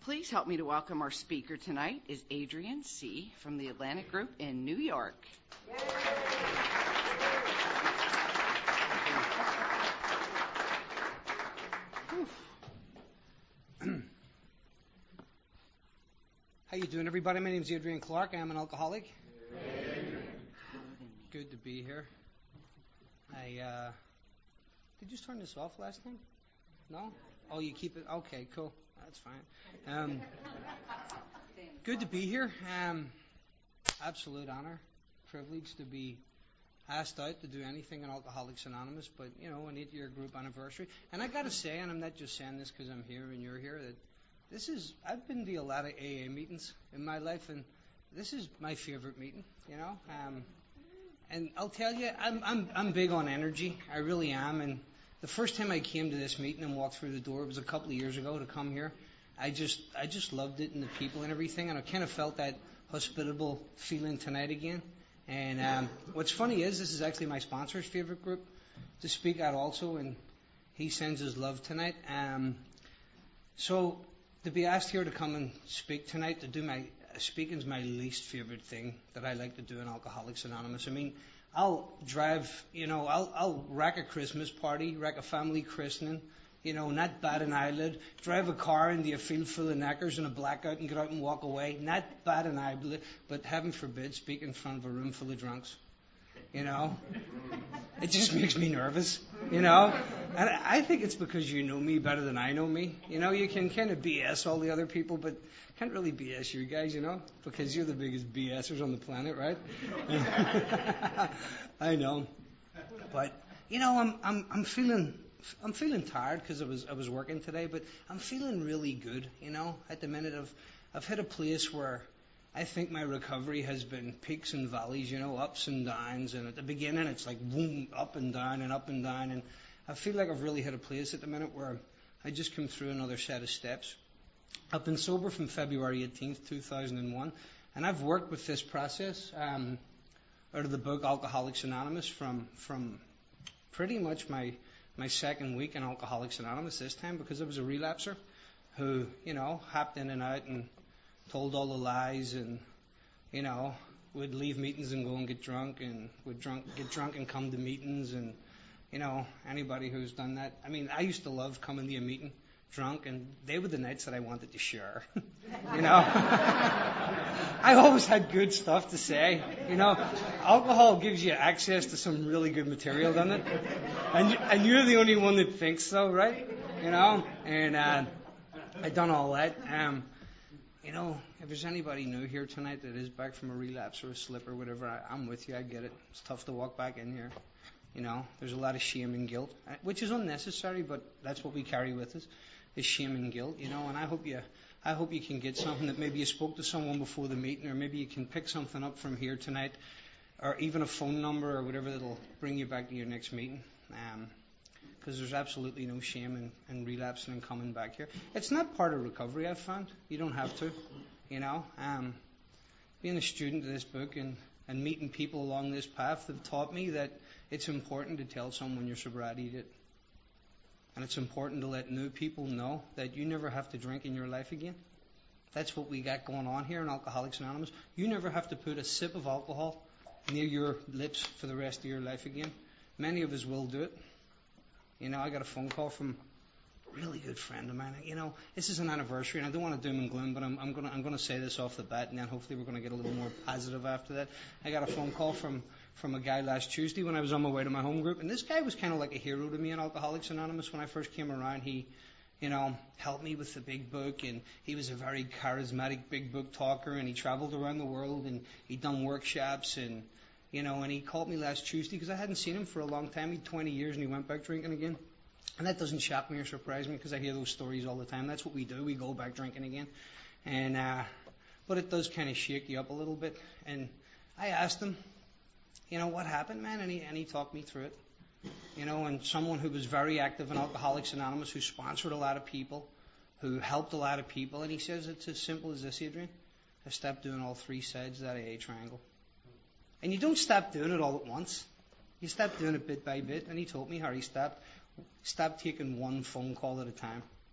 Please help me to welcome our speaker tonight is Adrian C. from the Atlantic Group in New York. How you doing, everybody? My name is Adrian Clark. I'm an alcoholic. Good to be here. Did you turn this off last time? No? Oh, you keep it? Okay, cool. That's fine. Good to be here. Absolute honor, privilege to be asked out to do anything in Alcoholics Anonymous, but, an 8-year group anniversary. And I got to say, and I'm not just saying this because I'm here and you're here, that I've been to a lot of AA meetings in my life, and this is my favorite meeting, and I'll tell you, I'm big on energy. I really am. And the first time I came to this meeting and walked through the door, it was a couple of years ago to come here. I just loved it and the people and everything, and I kind of felt that hospitable feeling tonight again. And what's funny is this is actually my sponsor's favorite group to speak at also, and he sends his love tonight. So to be asked here to come and speak tonight, to do speaking's my least favorite thing that I like to do in Alcoholics Anonymous. I mean, I'll drive, I'll wreck a Christmas party, wreck a family christening, not bat an eyelid, drive a car into a field full of knackers and a blackout and get out and walk away, not bat an eyelid, but heaven forbid, speak in front of a room full of drunks. It just makes me nervous, And I think it's because you know me better than I know me. You can kind of BS all the other people, but can't really BS you guys, because you're the biggest BSers on the planet, right? I know. But, I'm feeling tired because I was working today, but I'm feeling really good, at the minute. I've hit a place where I think my recovery has been peaks and valleys, ups and downs. And at the beginning, it's like boom, up and down and up and down. And I feel like I've really hit a place at the minute where I just come through another set of steps. I've been sober from February 18th, 2001. And I've worked with this process out of the book Alcoholics Anonymous from pretty much my second week in Alcoholics Anonymous this time, because I was a relapser who, hopped in and out and told all the lies and, would leave meetings and go and get drunk and get drunk and come to meetings. And, anybody who's done that. I mean, I used to love coming to a meeting drunk, and they were the nights that I wanted to share. I always had good stuff to say. Alcohol gives you access to some really good material, doesn't it? And you're the only one that thinks so, right? And I done all that. If there's anybody new here tonight that is back from a relapse or a slip or whatever, I'm with you. I get it. It's tough to walk back in here. There's a lot of shame and guilt, which is unnecessary, but that's what we carry with us, is shame and guilt. And I hope you can get something, that maybe you spoke to someone before the meeting, or maybe you can pick something up from here tonight, or even a phone number or whatever that'll bring you back to your next meeting. Because there's absolutely no shame in relapsing and coming back here. It's not part of recovery, I've found. You don't have to, Being a student of this book and meeting people along this path have taught me that it's important to tell someone your sobriety did. And it's important to let new people know that you never have to drink in your life again. That's what we got going on here in Alcoholics Anonymous. You never have to put a sip of alcohol near your lips for the rest of your life again. Many of us will do it. I got a phone call from a really good friend of mine. This is an anniversary, and I don't want to doom and gloom, but I'm gonna say this off the bat, and then hopefully we're gonna get a little more positive after that. I got a phone call from a guy last Tuesday when I was on my way to my home group, and this guy was kind of like a hero to me in Alcoholics Anonymous when I first came around. He, helped me with the big book, and he was a very charismatic big book talker, and he traveled around the world, and he'd done workshops, and and he called me last Tuesday because I hadn't seen him for a long time. He'd 20 years, and he went back drinking again. And that doesn't shock me or surprise me, because I hear those stories all the time. That's what we do. We go back drinking again. And but it does kind of shake you up a little bit. And I asked him, what happened, man? And he talked me through it. And someone who was very active in Alcoholics Anonymous, who sponsored a lot of people, who helped a lot of people. And he says it's as simple as this, Adrian. I stopped doing all three sides of that AA triangle. And you don't stop doing it all at once. You stop doing it bit by bit. And he told me how he stopped taking one phone call at a time.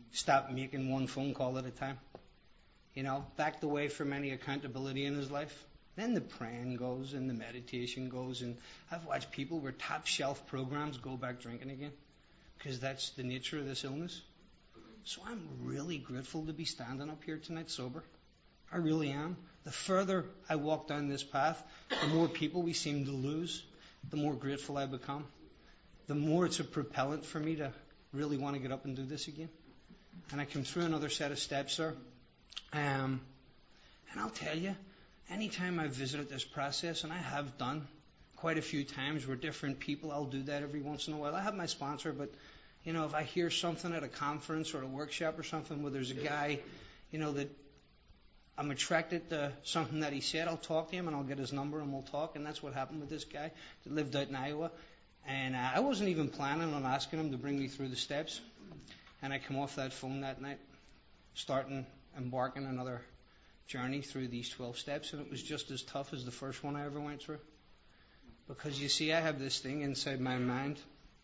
stopped making one phone call at a time. Backed away from any accountability in his life. Then the praying goes and the meditation goes, and I've watched people where top shelf programs go back drinking again, because that's the nature of this illness. So I'm really grateful to be standing up here tonight sober. I really am. The further I walk down this path, the more people we seem to lose, the more grateful I become. The more it's a propellant for me to really want to get up and do this again. And I come through another set of steps, sir. And I'll tell you, anytime I've visited this process, and I have done quite a few times where different people, I'll do that every once in a while. I have my sponsor, but, if I hear something at a conference or a workshop or something where there's a guy, that I'm attracted to something that he said, I'll talk to him and I'll get his number and we'll talk. And that's what happened with this guy that lived out in Iowa. And I wasn't even planning on asking him to bring me through the steps. And I come off that phone that night, embarking another journey through these 12 steps, and it was just as tough as the first one I ever went through. Because you see, I have this thing inside my mind.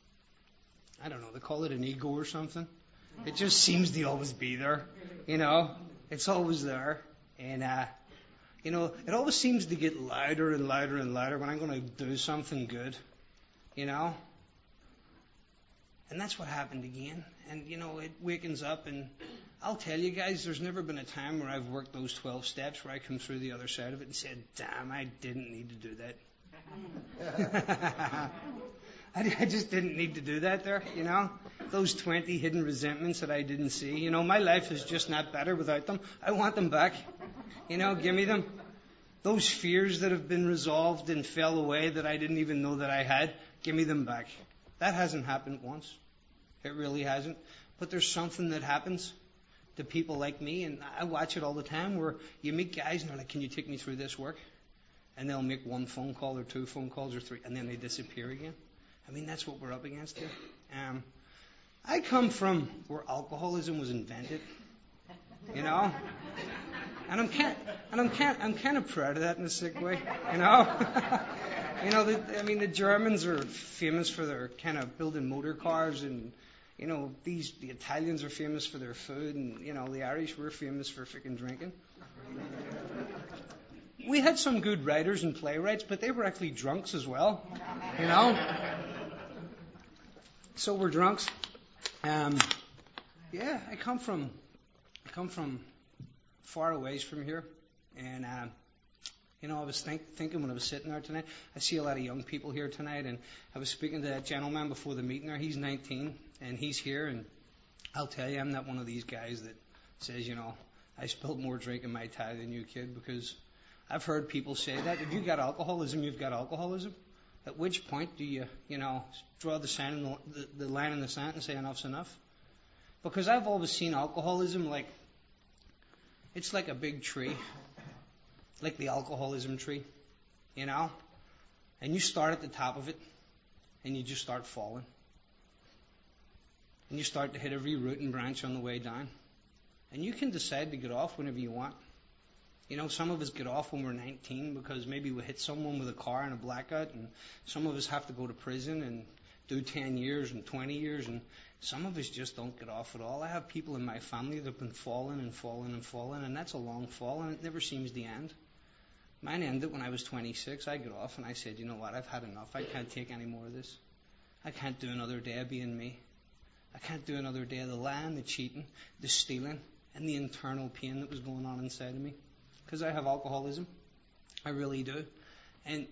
I don't know, they call it an ego or something. It just seems to always be there, It's always there. And, it always seems to get louder and louder and louder when I'm going to do something good, And that's what happened again. And, it wakens up, and I'll tell you guys, there's never been a time where I've worked those 12 steps where I come through the other side of it and said, damn, I didn't need to do that. I just didn't need to do that there, Those 20 hidden resentments that I didn't see. My life is just not better without them. I want them back. Give me them. Those fears that have been resolved and fell away that I didn't even know that I had, give me them back. That hasn't happened once. It really hasn't. But there's something that happens to people like me, and I watch it all the time, where you meet guys and they're like, can you take me through this work? And they'll make one phone call or two phone calls or three, and then they disappear again. I mean, that's what we're up against here. I come from where alcoholism was invented, And I'm kind of proud of that in a sick way, The Germans are famous for their kind of building motor cars, and the Italians are famous for their food, and the Irish were famous for freaking drinking. We had some good writers and playwrights, but they were actually drunks as well, So we're drunks. I come from far away from here, and I was thinking when I was sitting there tonight, I see a lot of young people here tonight, and I was speaking to that gentleman before the meeting there. He's 19, and he's here, and I'll tell you, I'm not one of these guys that says, I spilled more drink in my tie than you, kid, because I've heard people say that. If you've got alcoholism, you've got alcoholism. At which point do you, draw the line in the sand and say enough's enough? Because I've always seen alcoholism like, it's like a big tree, like the alcoholism tree, And you start at the top of it, and you just start falling. And you start to hit every root and branch on the way down. And you can decide to get off whenever you want. Some of us get off when we're 19 because maybe we hit someone with a car in a blackout, and some of us have to go to prison and do 10 years and 20 years, and some of us just don't get off at all. I have people in my family that have been falling and falling and falling, and that's a long fall, and it never seems to end. Mine ended when I was 26. I got off, and I said, you know what, I've had enough. I can't take any more of this. I can't do another day of being me. I can't do another day of the lying, the cheating, the stealing, and the internal pain that was going on inside of me. Because I have alcoholism. I really do. And,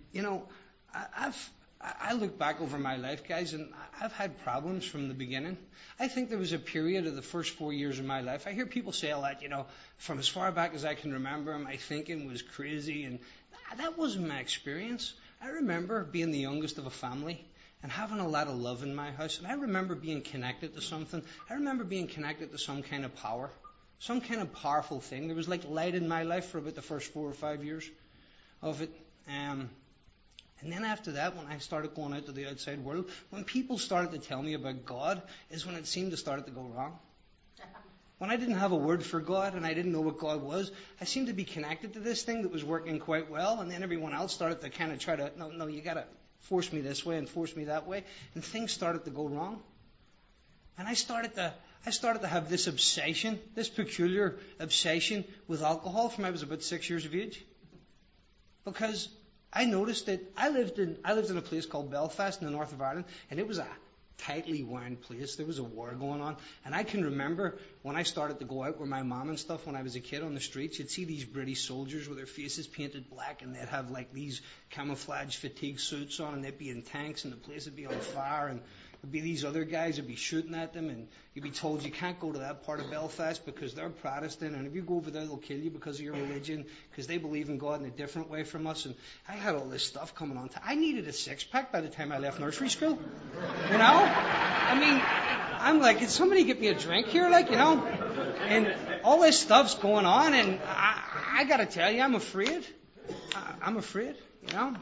I look back over my life, guys, and I've had problems from the beginning. I think there was a period of the first 4 years of my life. I hear people say a lot, from as far back as I can remember, my thinking was crazy, and that wasn't my experience. I remember being the youngest of a family and having a lot of love in my house, and I remember being connected to something. I remember being connected to some kind of power, some kind of powerful thing. There was like light in my life for about the first 4 or 5 years of it. And then after that, when I started going out to the outside world, when people started to tell me about God, is when it seemed to start to go wrong. When I didn't have a word for God and I didn't know what God was, I seemed to be connected to this thing that was working quite well, and then everyone else started to kind of try to, no, you got to force me this way and force me that way, and things started to go wrong. And I started to I started to have this obsession, this peculiar obsession with alcohol from I was about 6 years of age. Because I noticed that I lived in a place called Belfast in the north of Ireland, and it was a tightly wound place. There was a war going on. And I can remember when I started to go out with my mom and stuff when I was a kid on the streets, you'd see these British soldiers with their faces painted black, and they'd have like these camouflage fatigue suits on, and they'd be in tanks, and the place would be on fire, and there'd be these other guys who'd be shooting at them, and you'd be told you can't go to that part of Belfast because they're Protestant, and if you go over there, they'll kill you because of your religion, because they believe in God in a different way from us. And I had all this stuff coming on. I needed a six-pack by the time I left nursery school. You know? I mean, I'm like, can somebody get me a drink here? Like, you know? And all this stuff's going on, and I got to tell you, I'm afraid. I'm afraid, you know?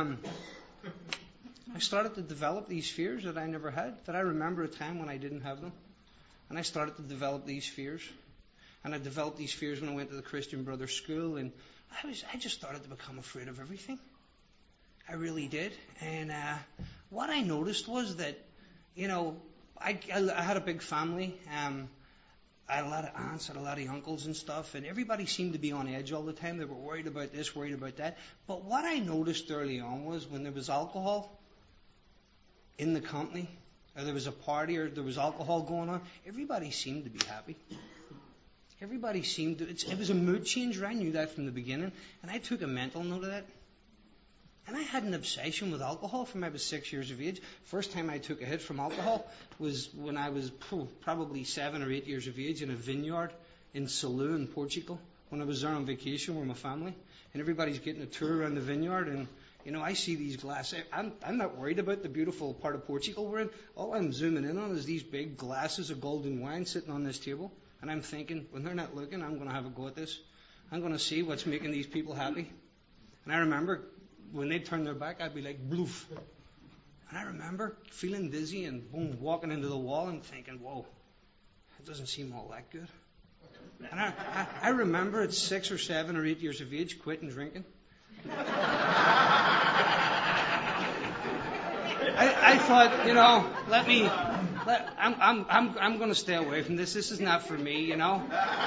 I started to develop these fears that I never had, that I remember a time when I didn't have them. And I started to develop these fears. And I developed these fears when I went to the Christian Brothers School, and I just started to become afraid of everything. I really did. And what I noticed was that, you know, I had a big family. I had a lot of aunts, I had a lot of uncles and stuff, and everybody seemed to be on edge all the time. They were worried about this, worried about that. But what I noticed early on was when there was alcohol in the company, or there was a party, or there was alcohol going on, everybody seemed to be happy. Everybody seemed to, it was a mood changer. I knew that from the beginning, and I took a mental note of that. And I had an obsession with alcohol from I was 6 years of age. First time I took a hit from alcohol was when I was probably 7 or 8 years of age in a vineyard in Salou in Portugal, when I was there on vacation with my family. And everybody's getting a tour around the vineyard, and you know, I see these glasses. I'm not worried about the beautiful part of Portugal we're in. All I'm zooming in on is these big glasses of golden wine sitting on this table. And I'm thinking, when they're not looking, I'm going to have a go at this. I'm going to see what's making these people happy. And I remember when they turned their back, I'd be like, bloof. And I remember feeling dizzy and boom, walking into the wall and thinking, whoa, it doesn't seem all that good. And I remember at 6 or 7 or 8 years of age quitting drinking. I thought, you know, I'm going to stay away from this. This is not for me, you know.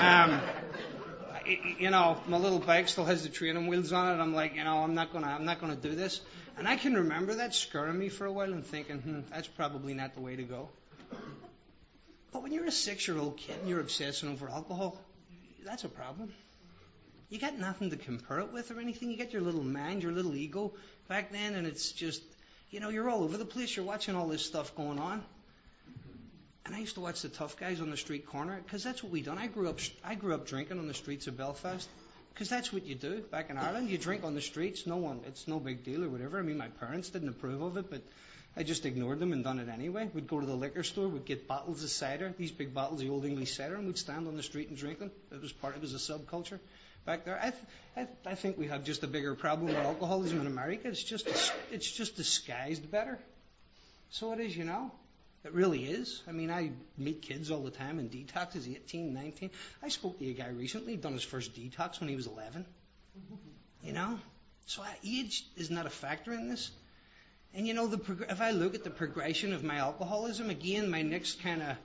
You know, my little bike still has the training wheels on it. I'm like, you know, I'm not going to do this. And I can remember that scaring me for a while and thinking, that's probably not the way to go. But when you're a 6-year-old kid and you're obsessing over alcohol, that's a problem. You got nothing to compare it with or anything. You got your little mind, your little ego back then, and it's just, you know, you're all over the place. You're watching all this stuff going on. And I used to watch the tough guys on the street corner because that's what we done. I grew up drinking on the streets of Belfast because that's what you do back in Ireland. You drink on the streets. It's no big deal or whatever. I mean, my parents didn't approve of it, but I just ignored them and done it anyway. We'd go to the liquor store, we'd get bottles of cider, these big bottles of Old English cider, and we'd stand on the street and drink them. It was a subculture back there. I think we have just a bigger problem with alcoholism in America. It's just disguised better. So it is, you know. It really is. I mean, I meet kids all the time in detoxes, 18, 19. I spoke to a guy recently, he'd done his first detox when he was 11. You know? So age is not a factor in this. And you know, if I look at the progression of my alcoholism, again, my next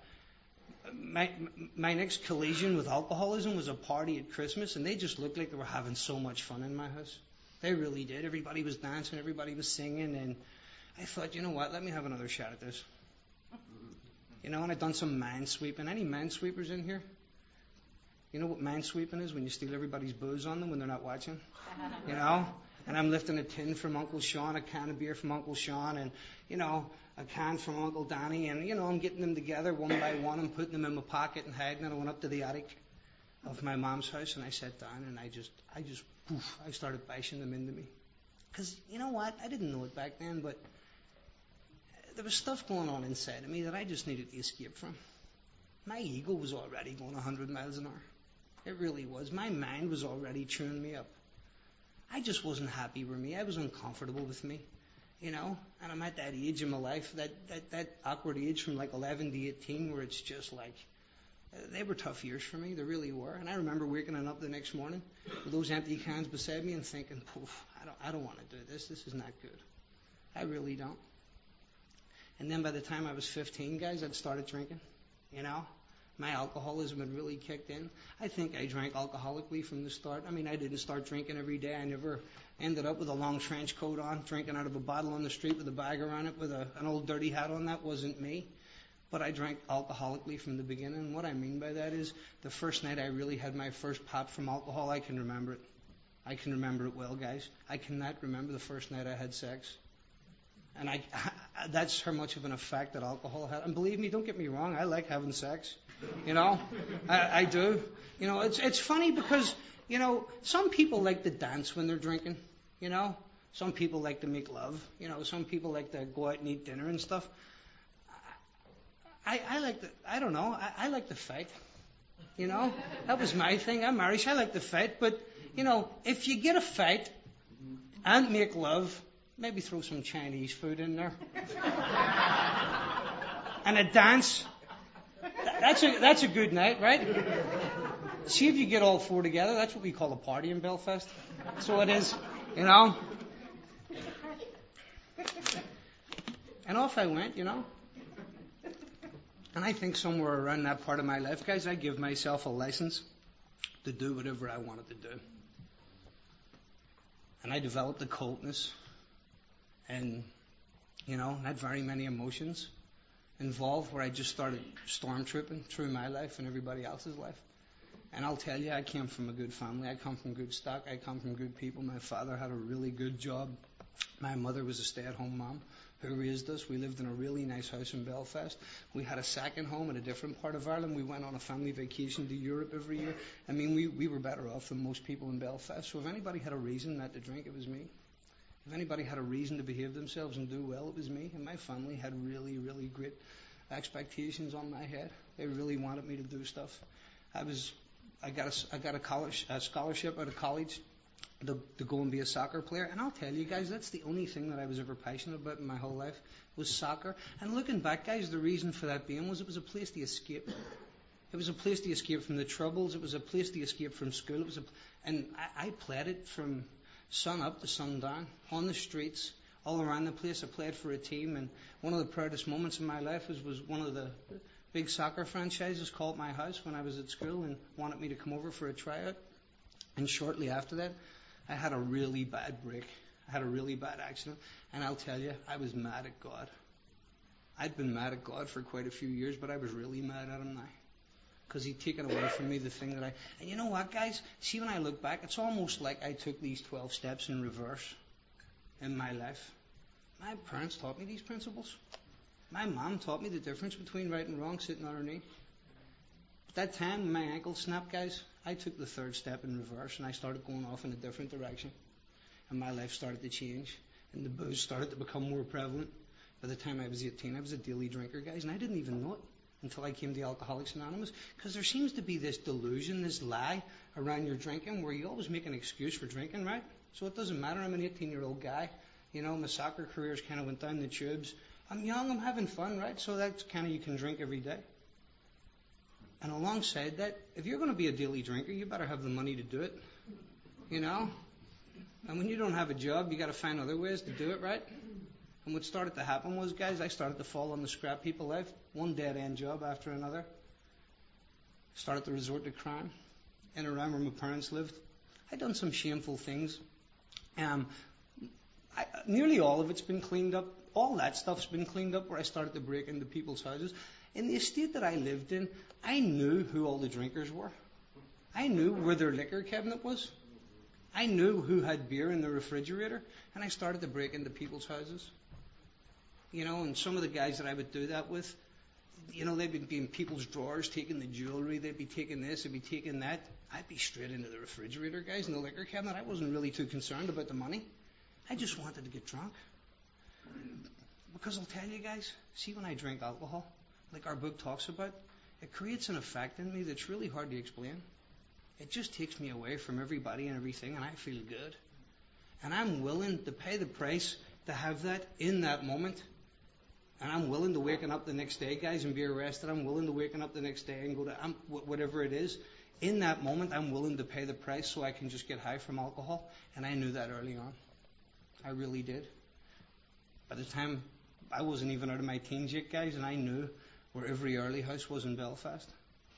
collision with alcoholism was a party at Christmas, and they just looked like they were having so much fun in my house. They really did. Everybody was dancing, everybody was singing, and I thought, you know what, let me have another shot at this. You know, and I'd done some minesweeping. Any minesweepers in here? You know what minesweeping is? When you steal everybody's booze on them when they're not watching? You know? And I'm lifting a tin from Uncle Sean, a can of beer from Uncle Sean, and, you know, a can from Uncle Danny. And, you know, I'm getting them together one by one and putting them in my pocket and hiding. And I went up to the attic of my mom's house and I sat down and I started bashing them into me. Because, you know what? I didn't know it back then, but there was stuff going on inside of me that I just needed to escape from. My ego was already going 100 miles an hour. It really was. My mind was already chewing me up. I just wasn't happy with me. I was uncomfortable with me, you know. And I'm at that age in my life, that awkward age from like 11 to 18 where it's just like, they were tough years for me. They really were. And I remember waking up the next morning with those empty cans beside me and thinking, poof, I don't want to do this. This is not good. I really don't. And then by the time I was 15, guys, I'd started drinking, you know. my alcoholism had really kicked in. I think I drank alcoholically from the start. I mean, I didn't start drinking every day. I never ended up with a long trench coat on, drinking out of a bottle on the street with a bag around it with an old dirty hat on. That wasn't me. But I drank alcoholically from the beginning. And what I mean by that is the first night I really had my first pop from alcohol, I can remember it. I can remember it well, guys. I cannot remember the first night I had sex. And that's how much of an effect that alcohol had. And believe me, don't get me wrong, I like having sex. You know, I do. You know, it's funny because, you know, some people like to dance when they're drinking. You know, some people like to make love. You know, some people like to go out and eat dinner and stuff. I like to, I don't know, I like to fight. You know, that was my thing. I'm Irish. I like to fight. But, you know, if you get a fight and make love, maybe throw some Chinese food in there. And a dance. That's a good night, right? See if you get all four together. That's what we call a party in Belfast. So it is, you know. And off I went, you know. And I think somewhere around that part of my life, guys, I give myself a license to do whatever I wanted to do. And I developed a coldness and, you know, not very many emotions involved where I just started stormtrooping through my life and everybody else's life. And I'll tell you, I came from a good family. I come from good stock. I come from good people. My father had a really good job. My mother was a stay-at-home mom who raised us. We lived in a really nice house in Belfast. We had a second home in a different part of Ireland. We went on a family vacation to Europe every year. I mean, we were better off than most people in Belfast. So if anybody had a reason not to drink, it was me. If anybody had a reason to behave themselves and do well, it was me. And my family had really, really great expectations on my head. They really wanted me to do stuff. I got a scholarship out of college to go and be a soccer player. And I'll tell you guys, that's the only thing that I was ever passionate about in my whole life was soccer. And looking back, guys, the reason for that being was it was a place to escape. It was a place to escape from the troubles. It was a place to escape from school. And I played it from sun up to sundown, on the streets, all around the place. I played for a team, and one of the proudest moments in my life was one of the big soccer franchises called my house when I was at school and wanted me to come over for a tryout. And shortly after that, I had a really bad break. I had a really bad accident, and I'll tell you, I was mad at God. I'd been mad at God for quite a few years, but I was really mad at Him now. Because He'd taken away from me the thing that I... And you know what, guys? See, when I look back, it's almost like I took these 12 steps in reverse in my life. My parents taught me these principles. My mom taught me the difference between right and wrong sitting on her knee. At that time, when my ankle snapped, guys, I took the third step in reverse and I started going off in a different direction. And my life started to change. And the booze started to become more prevalent. By the time I was 18, I was a daily drinker, guys, and I didn't even know it until I came to Alcoholics Anonymous. Because there seems to be this delusion, this lie around your drinking where you always make an excuse for drinking, right? So it doesn't matter. I'm an 18-year-old guy. You know, my soccer career's kind of went down the tubes. I'm young, I'm having fun, right? So that's kind of, you can drink every day. And alongside that, if you're going to be a daily drinker, you better have the money to do it. You know? And when you don't have a job, you got to find other ways to do it, right? And what started to happen was, guys, I started to fall on the scrap heap of life. One dead-end job after another. Started to resort to crime. And around where my parents lived, I'd done some shameful things. Nearly all of it's been cleaned up. All that stuff's been cleaned up where I started to break into people's houses. In the estate that I lived in, I knew who all the drinkers were. I knew where their liquor cabinet was. I knew who had beer in the refrigerator. And I started to break into people's houses. You know, and some of the guys that I would do that with, you know, they'd be in people's drawers taking the jewelry. They'd be taking this, they'd be taking that. I'd be straight into the refrigerator, guys, in the liquor cabinet. I wasn't really too concerned about the money. I just wanted to get drunk. Because I'll tell you guys, see, when I drink alcohol, like our book talks about, it creates an effect in me that's really hard to explain. It just takes me away from everybody and everything, and I feel good. And I'm willing to pay the price to have that in that moment. And I'm willing to waking up the next day, guys, and be arrested. I'm willing to waking up the next day and go to whatever it is. In that moment, I'm willing to pay the price so I can just get high from alcohol. And I knew that early on. I really did. By the time I wasn't even out of my teens yet, guys, and I knew where every early house was in Belfast.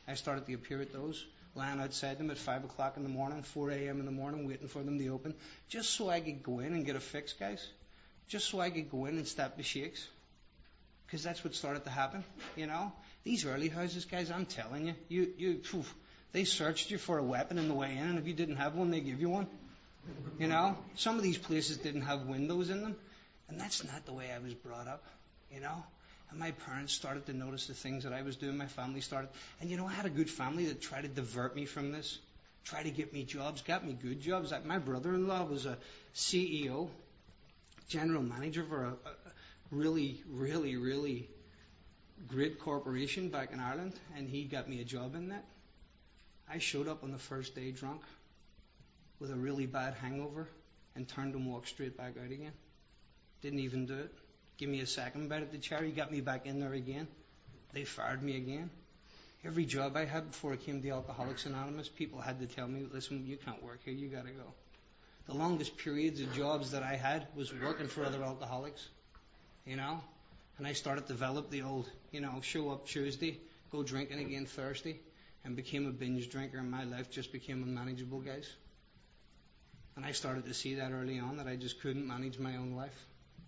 I started to appear at those, lying outside them at 5 o'clock in the morning, 4 a.m. in the morning, waiting for them to open, just so I could go in and get a fix, guys. Just so I could go in and stop the shakes. Because that's what started to happen, you know. These early houses, guys, I'm telling you, they searched you for a weapon on the way in, and if you didn't have one, they give you one. You know, some of these places didn't have windows in them, and that's not the way I was brought up, you know. And my parents started to notice the things that I was doing. My family started, and you know, I had a good family that tried to divert me from this, tried to get me jobs, got me good jobs. Like my brother-in-law was a CEO, general manager for a really, really, really great corporation back in Ireland, and he got me a job in that. I showed up on the first day drunk with a really bad hangover and turned and walked straight back out again. Didn't even do it. Give me a second bite at the cherry, got me back in there again. They fired me again. Every job I had before I came to Alcoholics Anonymous, people had to tell me, listen, you can't work here, you got to go. The longest periods of jobs that I had was working for other alcoholics, you know. And I started to develop the old, you know, show up Tuesday, go drinking again Thursday, and became a binge drinker, and my life just became unmanageable, guys. And I started to see that early on, that I just couldn't manage my own life.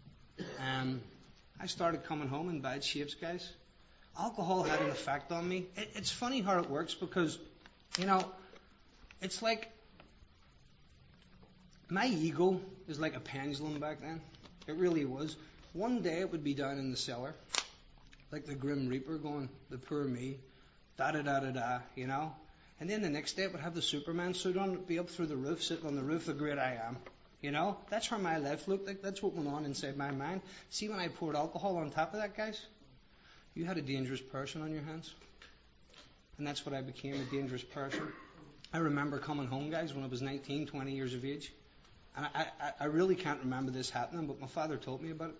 I started coming home in bad shapes, guys. Alcohol had an effect on me. It's funny how it works because, you know, it's like my ego is like a pendulum back then. It really was. One day it would be down in the cellar, like the Grim Reaper going, the poor me, da-da-da-da-da, you know. And then the next day it would have the Superman suit on, be up through the roof, sitting on the roof, the great I am. You know, that's how my life looked like. That's what went on inside my mind. See, when I poured alcohol on top of that, guys, you had a dangerous person on your hands. And that's what I became, a dangerous person. I remember coming home, guys, when I was 19, 20 years of age. And I really can't remember this happening, but my father told me about it.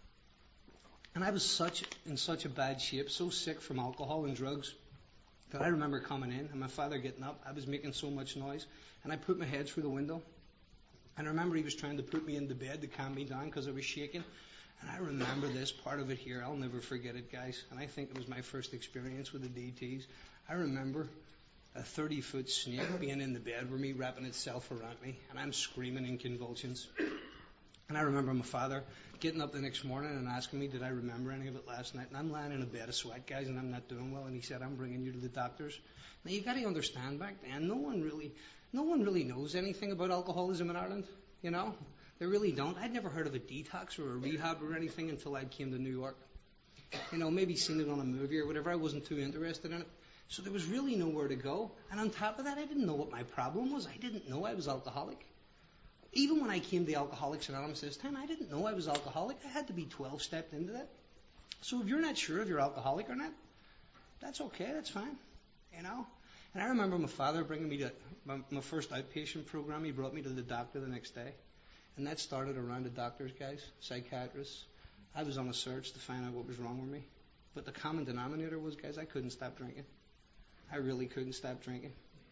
And I was in such a bad shape, so sick from alcohol and drugs, that I remember coming in and my father getting up. I was making so much noise, and I put my head through the window. And I remember he was trying to put me into bed to calm me down because I was shaking. And I remember this part of it here. I'll never forget it, guys. And I think it was my first experience with the DTs. I remember a 30-foot snake being in the bed with me, wrapping itself around me, and I'm screaming in convulsions. And I remember my father getting up the next morning and asking me, did I remember any of it last night? And I'm lying in a bed of sweat, guys, and I'm not doing well. And he said, I'm bringing you to the doctors. Now, you got to understand, back then, no one really knows anything about alcoholism in Ireland, you know. They really don't. I'd never heard of a detox or a rehab or anything until I came to New York. You know, maybe seen it on a movie or whatever. I wasn't too interested in it. So there was really nowhere to go. And on top of that, I didn't know what my problem was. I didn't know I was alcoholic. Even when I came to Alcoholics Anonymous this time, I didn't know I was alcoholic. I had to be 12-stepped into that. So if you're not sure if you're alcoholic or not, that's okay. That's fine, you know. And I remember my father bringing me to my first outpatient program. He brought me to the doctor the next day. And that started around the doctors, guys, psychiatrists. I was on a search to find out what was wrong with me. But the common denominator was, guys, I couldn't stop drinking. I really couldn't stop drinking.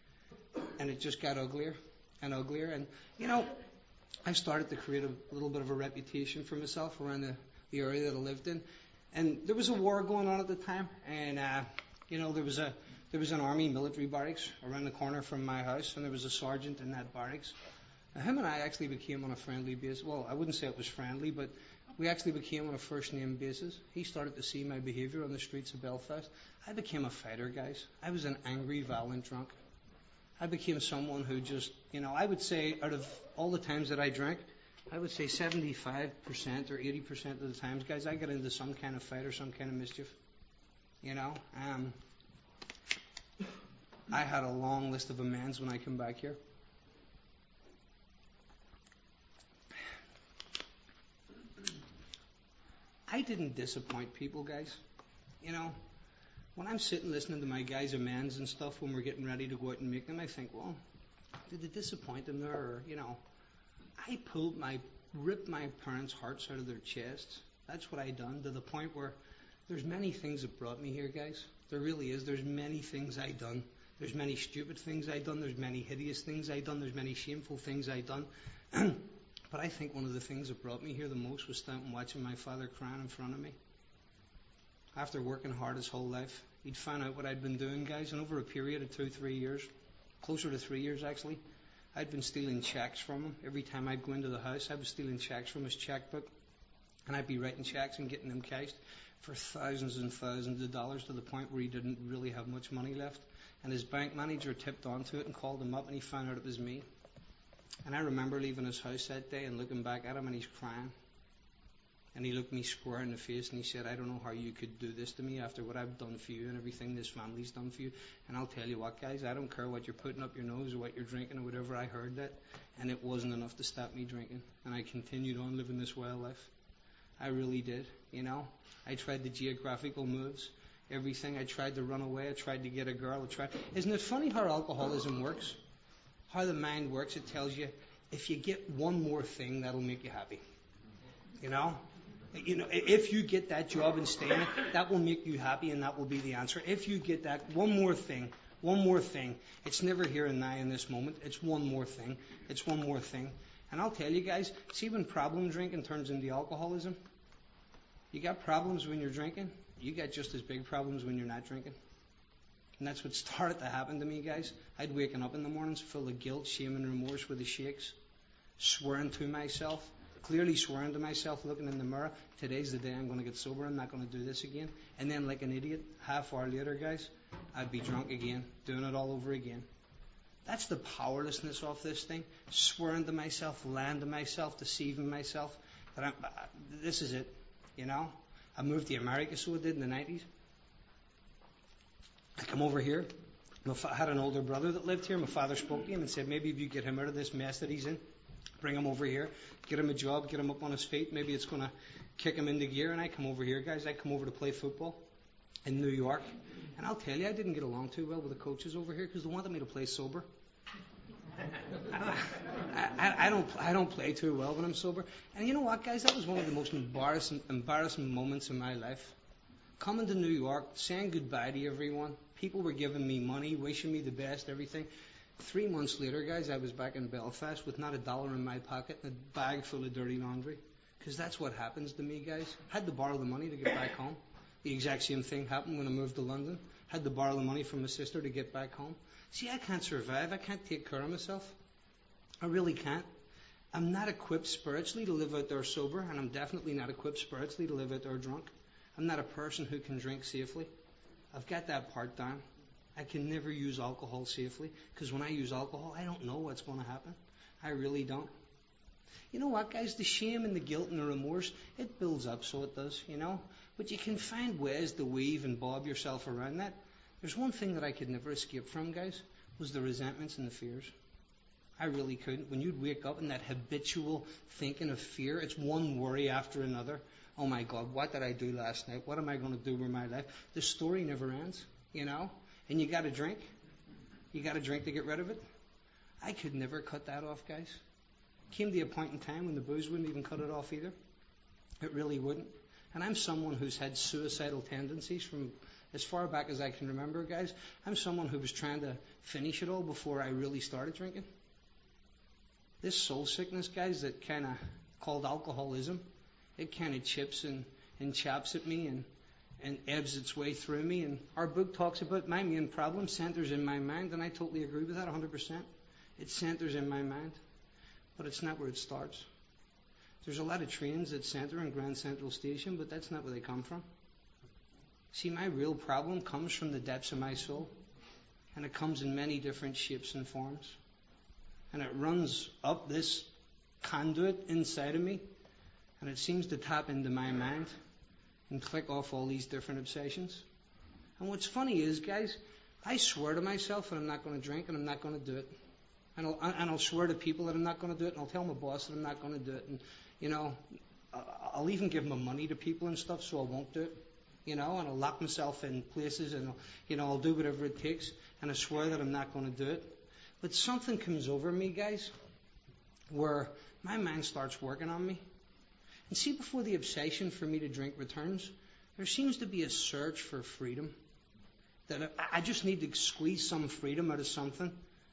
And it just got uglier and uglier. And, you know, I started to create a little bit of a reputation for myself around the area that I lived in. And there was a war going on at the time. And, you know, there was an army military barracks around the corner from my house. And there was a sergeant in that barracks. Now, him and I actually became on a friendly basis. Well, I wouldn't say it was friendly, but we actually became on a first-name basis. He started to see my behavior on the streets of Belfast. I became a fighter, guys. I was an angry, violent drunk. I became someone who just, you know, I would say out of all the times that I drank, I would say 75% or 80% of the times, guys, I got into some kind of fight or some kind of mischief. You know, I had a long list of amends when I come back here. I didn't disappoint people, guys. You know, when I'm sitting listening to my guys' amends and stuff when we're getting ready to go out and make them, I think, well, did they disappoint them there? Or, you know, I ripped my parents' hearts out of their chests. That's what I done, to the point where there's many things that brought me here, guys. There really is. There's many things I done. There's many stupid things I done. There's many hideous things I done. There's many shameful things I done. But I think one of the things that brought me here the most was standing watching my father crying in front of me. After working hard his whole life, He'd found out what I'd been doing, guys, and over a period of 2-3 years, closer to 3 years actually, I'd been stealing checks from him. Every time I'd go into the house, I was stealing checks from his checkbook, and I'd be writing checks and getting them cashed for thousands and thousands of dollars to the point where he didn't really have much money left. And his bank manager tipped onto it and called him up, and he found out it was me. And I remember leaving his house that day and looking back at him, and he's crying. And he looked me square in the face and he said, I don't know how you could do this to me after what I've done for you and everything this family's done for you. And I'll tell you what, guys, I don't care what you're putting up your nose or what you're drinking or whatever. I heard that, and it wasn't enough to stop me drinking. And I continued on living this wild life. I really did, you know. I tried the geographical moves, everything. I tried to run away. I tried to get a girl. Isn't it funny how alcoholism works? How the mind works? It tells you, if you get one more thing, that'll make you happy. You know, if you get that job and stay in it, that will make you happy, and that will be the answer. If you get that one more thing, it's never here and now in this moment. It's one more thing. It's one more thing. And I'll tell you guys, see when problem drinking turns into alcoholism, you got problems when you're drinking, you got just as big problems when you're not drinking. And that's what started to happen to me, guys. I'd waken up in the mornings full of guilt, shame, and remorse with the shakes, swearing to myself, clearly swearing to myself, looking in the mirror, today's the day I'm going to get sober, I'm not going to do this again. And then like an idiot, half hour later, guys, I'd be drunk again, doing it all over again. That's the powerlessness of this thing, swearing to myself, lying to myself, deceiving myself. That this is it, you know. I moved to America, so I did in the 90s. I come over here. I had an older brother that lived here. My father spoke to him and said, maybe if you get him out of this mess that he's in, bring him over here, get him a job, get him up on his feet. Maybe it's going to kick him into gear. And I come over here, guys. I come over to play football in New York. And I'll tell you, I didn't get along too well with the coaches over here because they wanted me to play sober. I don't play too well when I'm sober. And you know what, guys? That was one of the most embarrassing moments in my life. Coming to New York, saying goodbye to everyone. People were giving me money, wishing me the best, everything. 3 months later, guys, I was back in Belfast with not $1 in my pocket and a bag full of dirty laundry. Because that's what happens to me, guys. Had to borrow the money to get back home. The exact same thing happened when I moved to London. Had to borrow the money from my sister to get back home. See, I can't survive. I can't take care of myself. I really can't. I'm not equipped spiritually to live out there sober, and I'm definitely not equipped spiritually to live out there drunk. I'm not a person who can drink safely. I've got that part down. I can never use alcohol safely, because when I use alcohol, I don't know what's going to happen. I really don't. You know what, guys? The shame and the guilt and the remorse, it builds up, so it does, you know. But you can find ways to weave and bob yourself around that. There's one thing that I could never escape from, guys, was the resentments and the fears. I really couldn't. When you'd wake up in that habitual thinking of fear, it's one worry after another. Oh my God, what did I do last night? What am I going to do with my life? The story never ends, you know. And you got to drink. You got to drink to get rid of it. I could never cut that off, guys. Came to a point in time when the booze wouldn't even cut it off either. It really wouldn't. And I'm someone who's had suicidal tendencies from as far back as I can remember, guys. I'm someone who was trying to finish it all before I really started drinking. This soul sickness, guys, that kind of called alcoholism, it kind of chips and chaps at me and ebbs its way through me. And our book talks about my main problem centers in my mind, and I totally agree with that 100%. It centers in my mind, but it's not where it starts. There's a lot of trains that center in Grand Central Station, but that's not where they come from. See, my real problem comes from the depths of my soul, and it comes in many different shapes and forms. And it runs up this conduit inside of me, and it seems to tap into my mind and click off all these different obsessions. And what's funny is, guys, I swear to myself that I'm not going to drink and I'm not going to do it. And I'll swear to people that I'm not going to do it, and I'll tell my boss that I'm not going to do it. And, you know, I'll even give my money to people and stuff so I won't do it. You know, and I'll lock myself in places and, I'll do whatever it takes. And I swear that I'm not going to do it. But something comes over me, guys, where my mind starts working on me. And see, before the obsession for me to drink returns, there seems to be a search for freedom. That I just need to squeeze some freedom out of something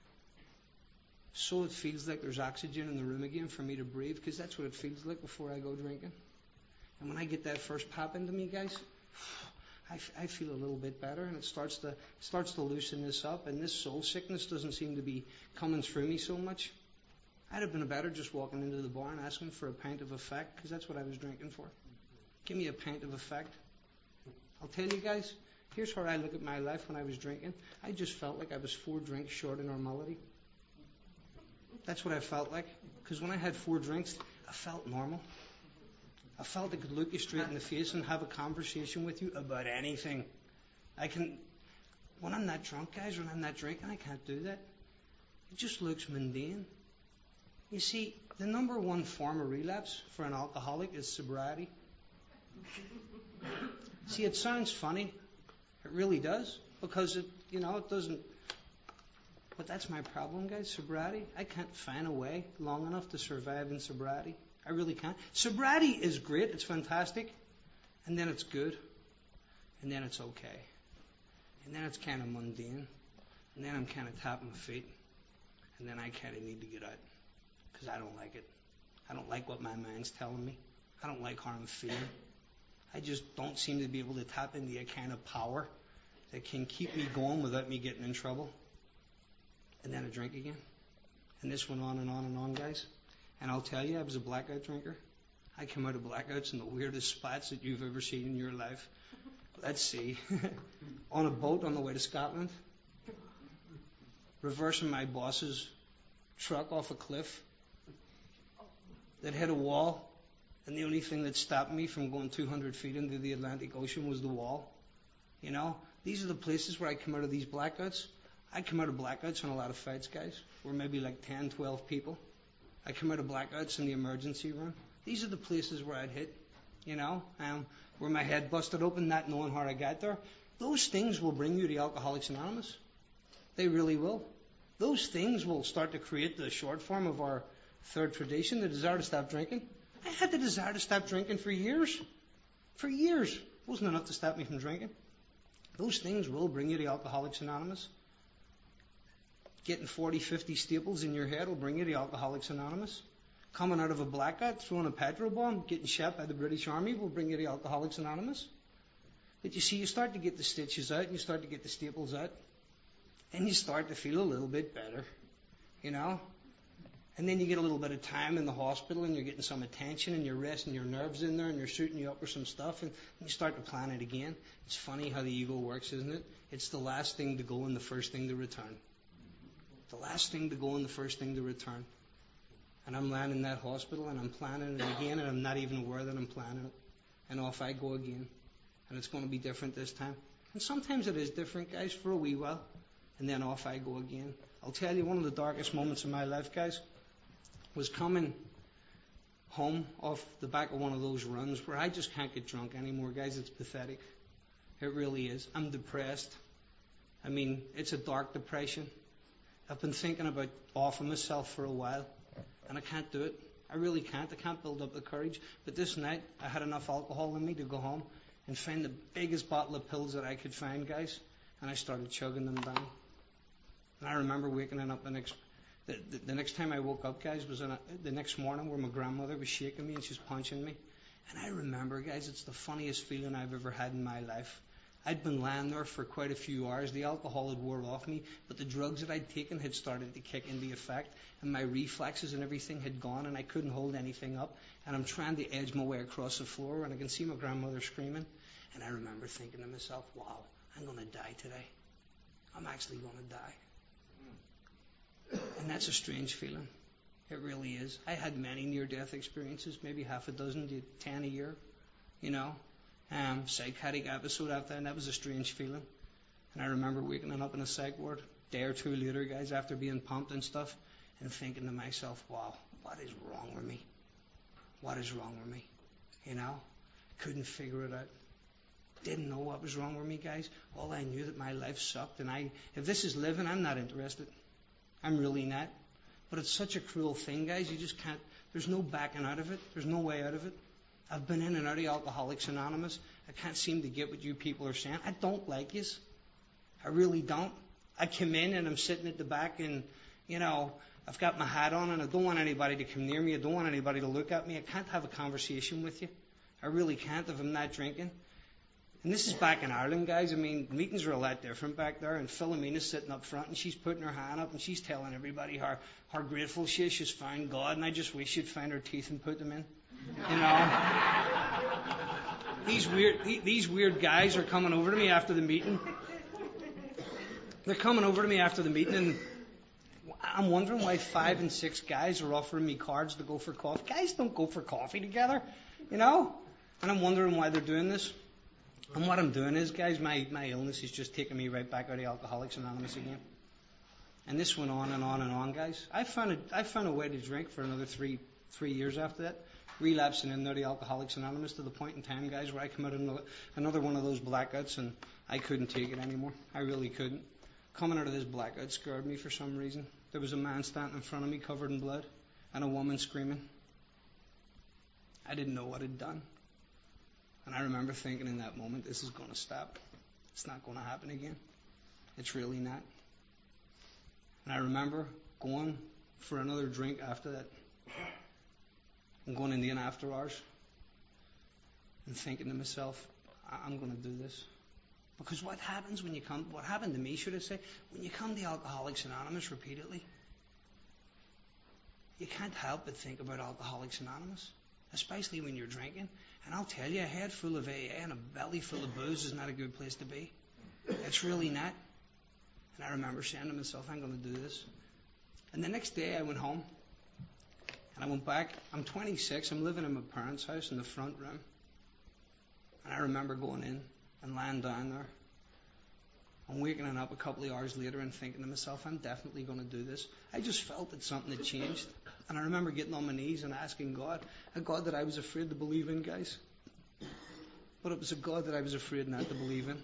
so it feels like there's oxygen in the room again for me to breathe, because that's what it feels like before I go drinking. And when I get that first pop into me, guys, I feel a little bit better, and it starts to loosen this up, and this soul sickness doesn't seem to be coming through me so much. I'd have been better just walking into the bar and asking for a pint of Effect, because that's what I was drinking for. Give me a pint of Effect. I'll tell you guys, here's how I look at my life when I was drinking. I just felt like I was 4 drinks short of normality. That's what I felt like, because when I had 4 drinks, I felt normal. I felt I could look you straight in the face and have a conversation with you about anything. When I'm not drunk, guys, when I'm not drinking, I can't do that. It just looks mundane. You see, the number one form of relapse for an alcoholic is sobriety. See, it sounds funny. It really does, because it doesn't. But that's my problem, guys, sobriety. I can't find a way long enough to survive in sobriety. I really can't. Sobriety is great. It's fantastic. And then it's good. And then it's okay. And then it's kind of mundane. And then I'm kind of tapping my feet. And then I kind of need to get out. Because I don't like it. I don't like what my mind's telling me. I don't like how I'm feeling. I just don't seem to be able to tap into a kind of power that can keep me going without me getting in trouble. And then I drink again. And this went on and on and on, guys. And I'll tell you, I was a blackout drinker. I came out of blackouts in the weirdest spots that you've ever seen in your life. Let's see. On a boat on the way to Scotland. Reversing my boss's truck off a cliff that hit a wall. And the only thing that stopped me from going 200 feet into the Atlantic Ocean was the wall. These are the places where I come out of these blackouts. I come out of blackouts in a lot of fights, guys. We're maybe like 10, 12 people. I come out of blackouts in the emergency room. These are the places where I'd hit, where my head busted open, not knowing how I got there. Those things will bring you to Alcoholics Anonymous. They really will. Those things will start to create the short form of our third tradition, the desire to stop drinking. I had the desire to stop drinking for years. For years. It wasn't enough to stop me from drinking. Those things will bring you to Alcoholics Anonymous. Getting 40, 50 staples in your head will bring you to Alcoholics Anonymous. Coming out of a blackout, throwing a petrol bomb, getting shot by the British Army will bring you to Alcoholics Anonymous. But you see, you start to get the stitches out and you start to get the staples out. And you start to feel a little bit better, And then you get a little bit of time in the hospital and you're getting some attention and you're resting your nerves in there and you're shooting you up with some stuff and you start to plan it again. It's funny how the ego works, isn't it? It's the last thing to go and the first thing to return. The last thing to go and the first thing to return. And I'm lying in that hospital and I'm planning it again and I'm not even aware that I'm planning it. And off I go again. And it's going to be different this time. And sometimes it is different, guys, for a wee while. And then off I go again. I'll tell you, one of the darkest moments of my life, guys, was coming home off the back of one of those runs where I just can't get drunk anymore, guys. It's pathetic. It really is. I'm depressed. It's a dark depression. I've been thinking about offing myself for a while, and I can't do it. I really can't. I can't build up the courage. But this night, I had enough alcohol in me to go home and find the biggest bottle of pills that I could find, guys, and I started chugging them down. And I remember waking up the next time I woke up, guys, was the next morning where my grandmother was shaking me and she was punching me. And I remember, guys, it's the funniest feeling I've ever had in my life. I'd been lying there for quite a few hours. The alcohol had wore off me, but the drugs that I'd taken had started to kick into effect, and my reflexes and everything had gone, and I couldn't hold anything up. And I'm trying to edge my way across the floor, and I can see my grandmother screaming. And I remember thinking to myself, wow, I'm going to die today. I'm actually going to die. And that's a strange feeling. It really is. I had many near-death experiences, maybe half a dozen, 10 a year, psychotic episode after that, and that was a strange feeling. And I remember waking up in a psych ward a day or two later, guys, after being pumped and stuff, and thinking to myself, wow, what is wrong with me? What is wrong with me? Couldn't figure it out. Didn't know what was wrong with me, guys. All I knew that my life sucked, and if this is living, I'm not interested. I'm really not. But it's such a cruel thing, guys. You just can't, there's no backing out of it. There's no way out of it. I've been in and out of Alcoholics Anonymous. I can't seem to get what you people are saying. I don't like yous. I really don't. I come in and I'm sitting at the back and, I've got my hat on and I don't want anybody to come near me. I don't want anybody to look at me. I can't have a conversation with you. I really can't if I'm not drinking. And this is back in Ireland, guys. I mean, meetings are a lot different back there. And Philomena's sitting up front, and she's putting her hand up, and she's telling everybody how grateful she is. She's found God, and I just wish she'd find her teeth and put them in. You know? These weird guys are coming over to me after the meeting. They're coming over to me after the meeting, and I'm wondering why 5 and 6 guys are offering me cards to go for coffee. Guys don't go for coffee together, you know? And I'm wondering why they're doing this. And what I'm doing is, guys, my illness is just taking me right back out of Alcoholics Anonymous again. And this went on and on and on, guys. I found a way to drink for another three years after that, relapsing in there to Alcoholics Anonymous to the point in time, guys, where I come out of another one of those blackouts and I couldn't take it anymore. I really couldn't. Coming out of this blackout scared me for some reason. There was a man standing in front of me covered in blood and a woman screaming. I didn't know what I'd done. And I remember thinking in that moment, this is going to stop. It's not going to happen again. It's really not. And I remember going for another drink after that. And going in the after hours. And thinking to myself, I'm going to do this. Because what happens when you come, what happened to me, should I say, when you come to Alcoholics Anonymous repeatedly, you can't help but think about Alcoholics Anonymous, especially when you're drinking. And I'll tell you, a head full of AA and a belly full of booze is not a good place to be. It's really not. And I remember saying to myself, I'm going to do this. And the next day I went home, and I went back. I'm 26. I'm living in my parents' house in the front room. And I remember going in and lying down there and waking up a couple of hours later and thinking to myself, I'm definitely going to do this. I just felt that something had changed. And I remember getting on my knees and asking God, a God that I was afraid to believe in, guys. But it was a God that I was afraid not to believe in.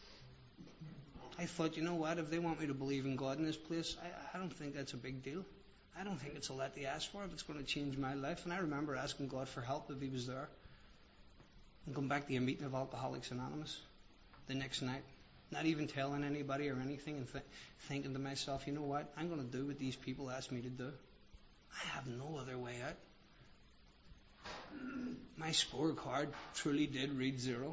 I thought, you know what, if they want me to believe in God in this place, I don't think that's a big deal. I don't think it's a lot to ask for if it's going to change my life. And I remember asking God for help if He was there. And going back to a meeting of Alcoholics Anonymous the next night, not even telling anybody or anything, and thinking to myself, you know what, I'm going to do what these people asked me to do. I have no other way out. My scorecard truly did read 0.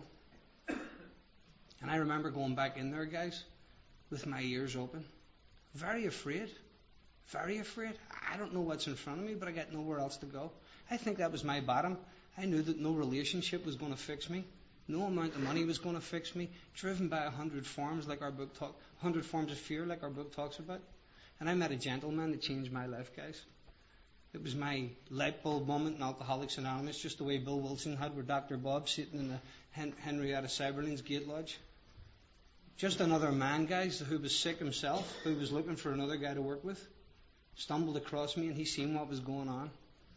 And I remember going back in there, guys, with my ears open, very afraid. Very afraid. I don't know what's in front of me, but I got nowhere else to go. I think that was my bottom. I knew that no relationship was going to fix me. No amount of money was going to fix me. Driven by 100 forms like our book 100 forms of fear like our book talks about. And I met a gentleman that changed my life, guys. It was my light bulb moment in Alcoholics Anonymous, just the way Bill Wilson had with Dr. Bob sitting in the Henrietta Seiberling's gate lodge. Just another man, guys, who was sick himself, who was looking for another guy to work with. Stumbled across me and he seen what was going on.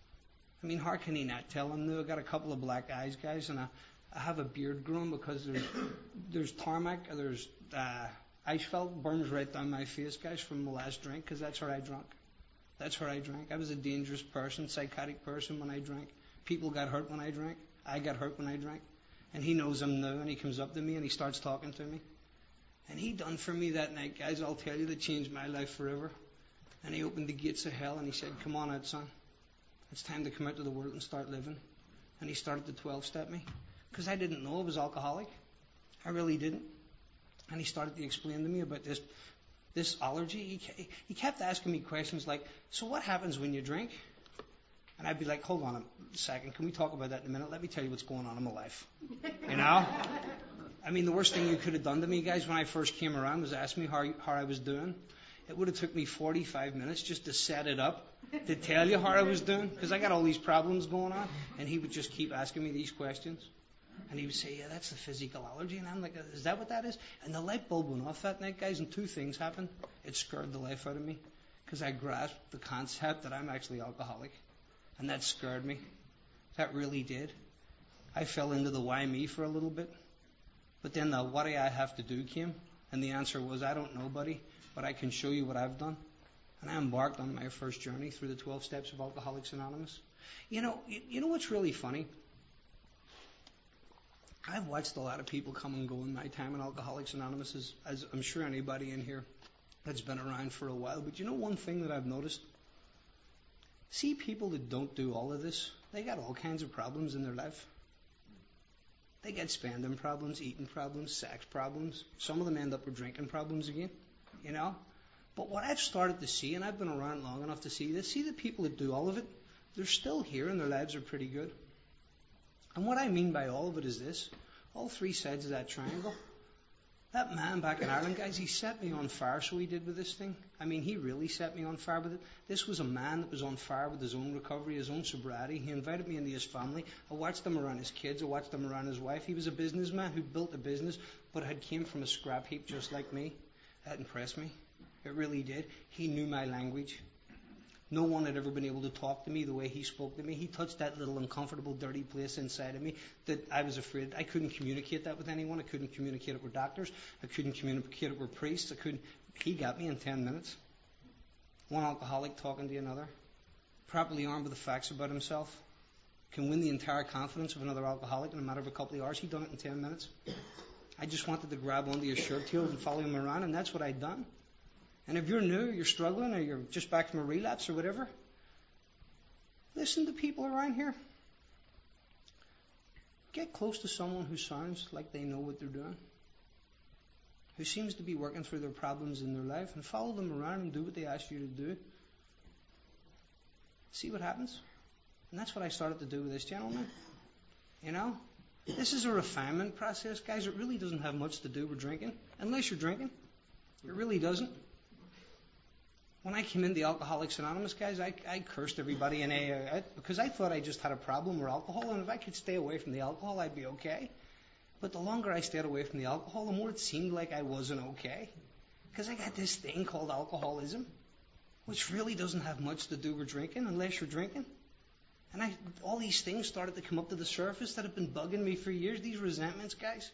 I mean, how can he not tell him? I got a couple of black eyes, guys, and I have a beard growing because there's tarmac, there's asphalt burns right down my face, guys, from the last drink, because that's where I drank. That's where I drank. I was a dangerous person, psychotic person when I drank. People got hurt when I drank. I got hurt when I drank. And he knows I'm new, and he comes up to me and he starts talking to me. And he done for me that night, guys, I'll tell you, that changed my life forever. And he opened the gates of hell and he said, come on out, son. It's time to come out to the world and start living. And he started to 12-step me. Because I didn't know I was alcoholic. I really didn't. And he started to explain to me about this allergy. He kept asking me questions like, so what happens when you drink? And I'd be like, hold on a second. Can we talk about that in a minute? Let me tell you what's going on in my life. You know? I mean, the worst thing you could have done to me, guys, when I first came around was ask me how I was doing. It would have took me 45 minutes just to set it up, to tell you how I was doing, because I got all these problems going on. And he would just keep asking me these questions. And he would say, yeah, that's the physical allergy. And I'm like, is that what that is? And the light bulb went off that night, guys, and 2 things happened. It scared the life out of me, because I grasped the concept that I'm actually alcoholic. And that scared me. That really did. I fell into the why me for a little bit. But then the what do I have to do came. And the answer was, I don't know, buddy, but I can show you what I've done. And I embarked on my first journey through the 12 steps of Alcoholics Anonymous. You know what's really funny? I've watched a lot of people come and go in my time in Alcoholics Anonymous, as I'm sure anybody in here that's been around for a while. But you know one thing that I've noticed? See, people that don't do all of this, they got all kinds of problems in their life. They get spending problems, eating problems, sex problems. Some of them end up with drinking problems again, you know. But what I've started to see, and I've been around long enough to see this, see the people that do all of it, they're still here and their lives are pretty good. And what I mean by all of it is this. All three sides of that triangle. That man back in Ireland, guys, he set me on fire, so he did with this thing. I mean, he really set me on fire with it. This was a man that was on fire with his own recovery, his own sobriety. He invited me into his family. I watched him around his kids. I watched him around his wife. He was a businessman who built a business, but had came from a scrap heap just like me. That impressed me. It really did. He knew my language. No one had ever been able to talk to me the way he spoke to me. He touched that little uncomfortable, dirty place inside of me that I was afraid. I couldn't communicate that with anyone. I couldn't communicate it with doctors. I couldn't communicate it with priests. He got me in 10 minutes. One alcoholic talking to another, properly armed with the facts about himself, can win the entire confidence of another alcoholic in a matter of a couple of hours. He done it in 10 minutes. I just wanted to grab onto his shirt tails and follow him around, and that's what I'd done. And if you're new, you're struggling, or you're just back from a relapse or whatever, listen to people around here. Get close to someone who sounds like they know what they're doing, who seems to be working through their problems in their life, and follow them around and do what they ask you to do. See what happens? And that's what I started to do with this gentleman. You know? This is a refinement process, guys. It really doesn't have much to do with drinking, unless you're drinking. It really doesn't. When I came into Alcoholics Anonymous, guys, I cursed everybody in AA because I thought I just had a problem with alcohol, and if I could stay away from the alcohol, I'd be okay. But the longer I stayed away from the alcohol, the more it seemed like I wasn't okay. Because I got this thing called alcoholism, which really doesn't have much to do with drinking unless you're drinking. And all these things started to come up to the surface that have been bugging me for years, these resentments, guys.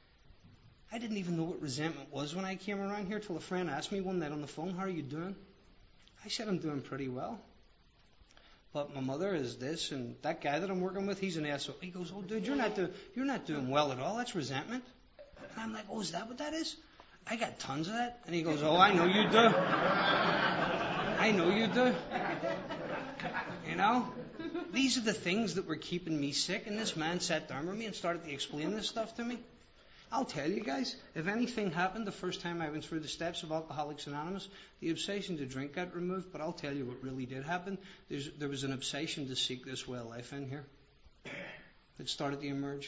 I didn't even know what resentment was when I came around here till a friend asked me one night on the phone, "How are you doing?" I said, "I'm doing pretty well. But my mother is this, and that guy that I'm working with, he's an asshole." He goes, "Oh, dude, you're not doing well at all. That's resentment." And I'm like, "Oh, is that what that is?" I got tons of that. And he goes, "Oh, I know you do. I know you do." You know? These are the things that were keeping me sick, and this man sat down with me and started to explain this stuff to me. I'll tell you guys, if anything happened the first time I went through the steps of Alcoholics Anonymous, the obsession to drink got removed, but I'll tell you what really did happen. There was an obsession to seek this way of life in here that started to emerge.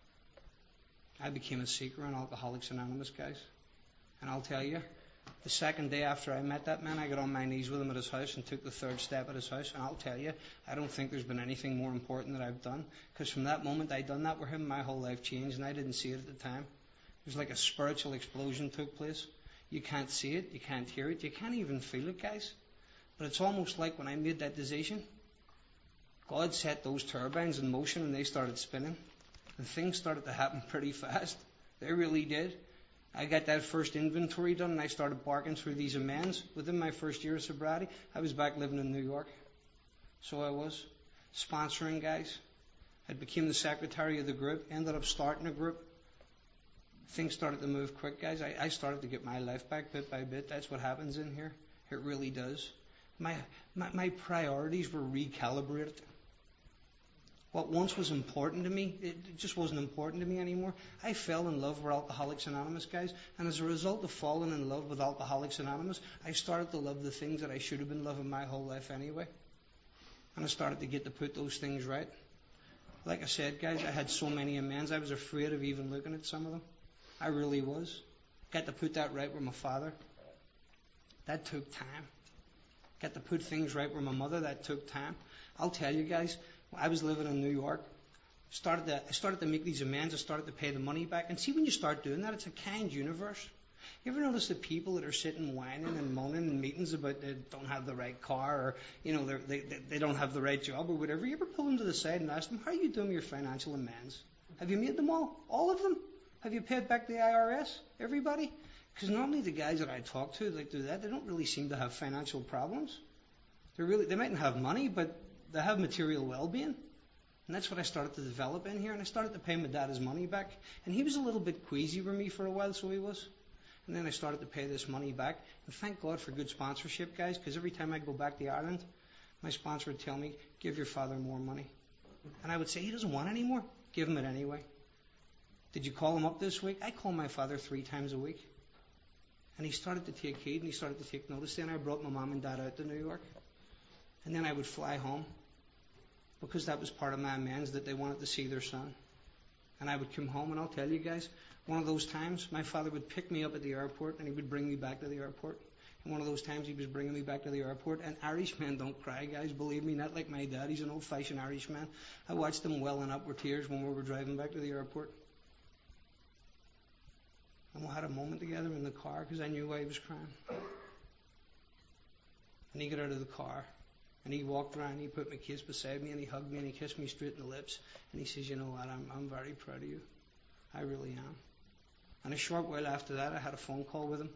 I became a seeker in Alcoholics Anonymous, guys. And I'll tell you, the second day after I met that man, I got on my knees with him at his house and took the third step at his house. And I'll tell you, I don't think there's been anything more important that I've done. Because from that moment I'd done that with him, my whole life changed, and I didn't see it at the time. It was like a spiritual explosion took place. You can't see it, you can't hear it, you can't even feel it, guys. But it's almost like when I made that decision, God set those turbines in motion and they started spinning. And things started to happen pretty fast. They really did. I got that first inventory done and I started barking through these amends. Within my first year of sobriety, I was back living in New York. So I was. Sponsoring guys. I became the secretary of the group, ended up starting a group. Things started to move quick, guys. I started to get my life back bit by bit. That's what happens in here. It really does. My priorities were recalibrated. What once was important to me, it just wasn't important to me anymore. I fell in love with Alcoholics Anonymous, guys, and as a result of falling in love with Alcoholics Anonymous, I started to love the things that I should have been loving my whole life anyway. And I started to get to put those things right. Like I said, guys, I had so many amends, I was afraid of even looking at some of them. I really was. Got to put that right with my father. That took time. Got to put things right with my mother. That took time. I'll tell you guys, I was living in New York. I started to make these amends. I started to pay the money back. And see, when you start doing that, it's a kind universe. You ever notice the people that are sitting whining and moaning in meetings about they don't have the right car or, you know, they don't have the right job or whatever? You ever pull them to the side and ask them, "How are you doing your financial amends? Have you made them all? All of them? Have you paid back the IRS? Everybody?" Because normally the guys that I talk to that do that, they don't really seem to have financial problems. They mightn't have money, but they have material well-being. And that's what I started to develop in here. And I started to pay my dad his money back. And he was a little bit queasy with me for a while, so he was. And then I started to pay this money back. And thank God for good sponsorship, guys, because every time I'd go back to Ireland, my sponsor would tell me, "Give your father more money." And I would say, "He doesn't want any more. Give him it anyway." Did you call him up this week? I call my father 3 times a week. And he started to take heed and he started to take notice. Then I brought my mom and dad out to New York. And then I would fly home because that was part of my amends that they wanted to see their son. And I would come home, and I'll tell you guys, one of those times my father would pick me up at the airport and he would bring me back to the airport. And one of those times he was bringing me back to the airport. And Irishmen don't cry, guys, believe me, not like my dad. He's an old-fashioned Irishman. I watched them welling up with tears when we were driving back to the airport. And we had a moment together in the car because I knew why he was crying. And he got out of the car and he walked around and he put my kiss beside me and he hugged me and he kissed me straight in the lips. And he says, you know what, I'm very proud of you. I really am. And a short while after that, I had a phone call with him.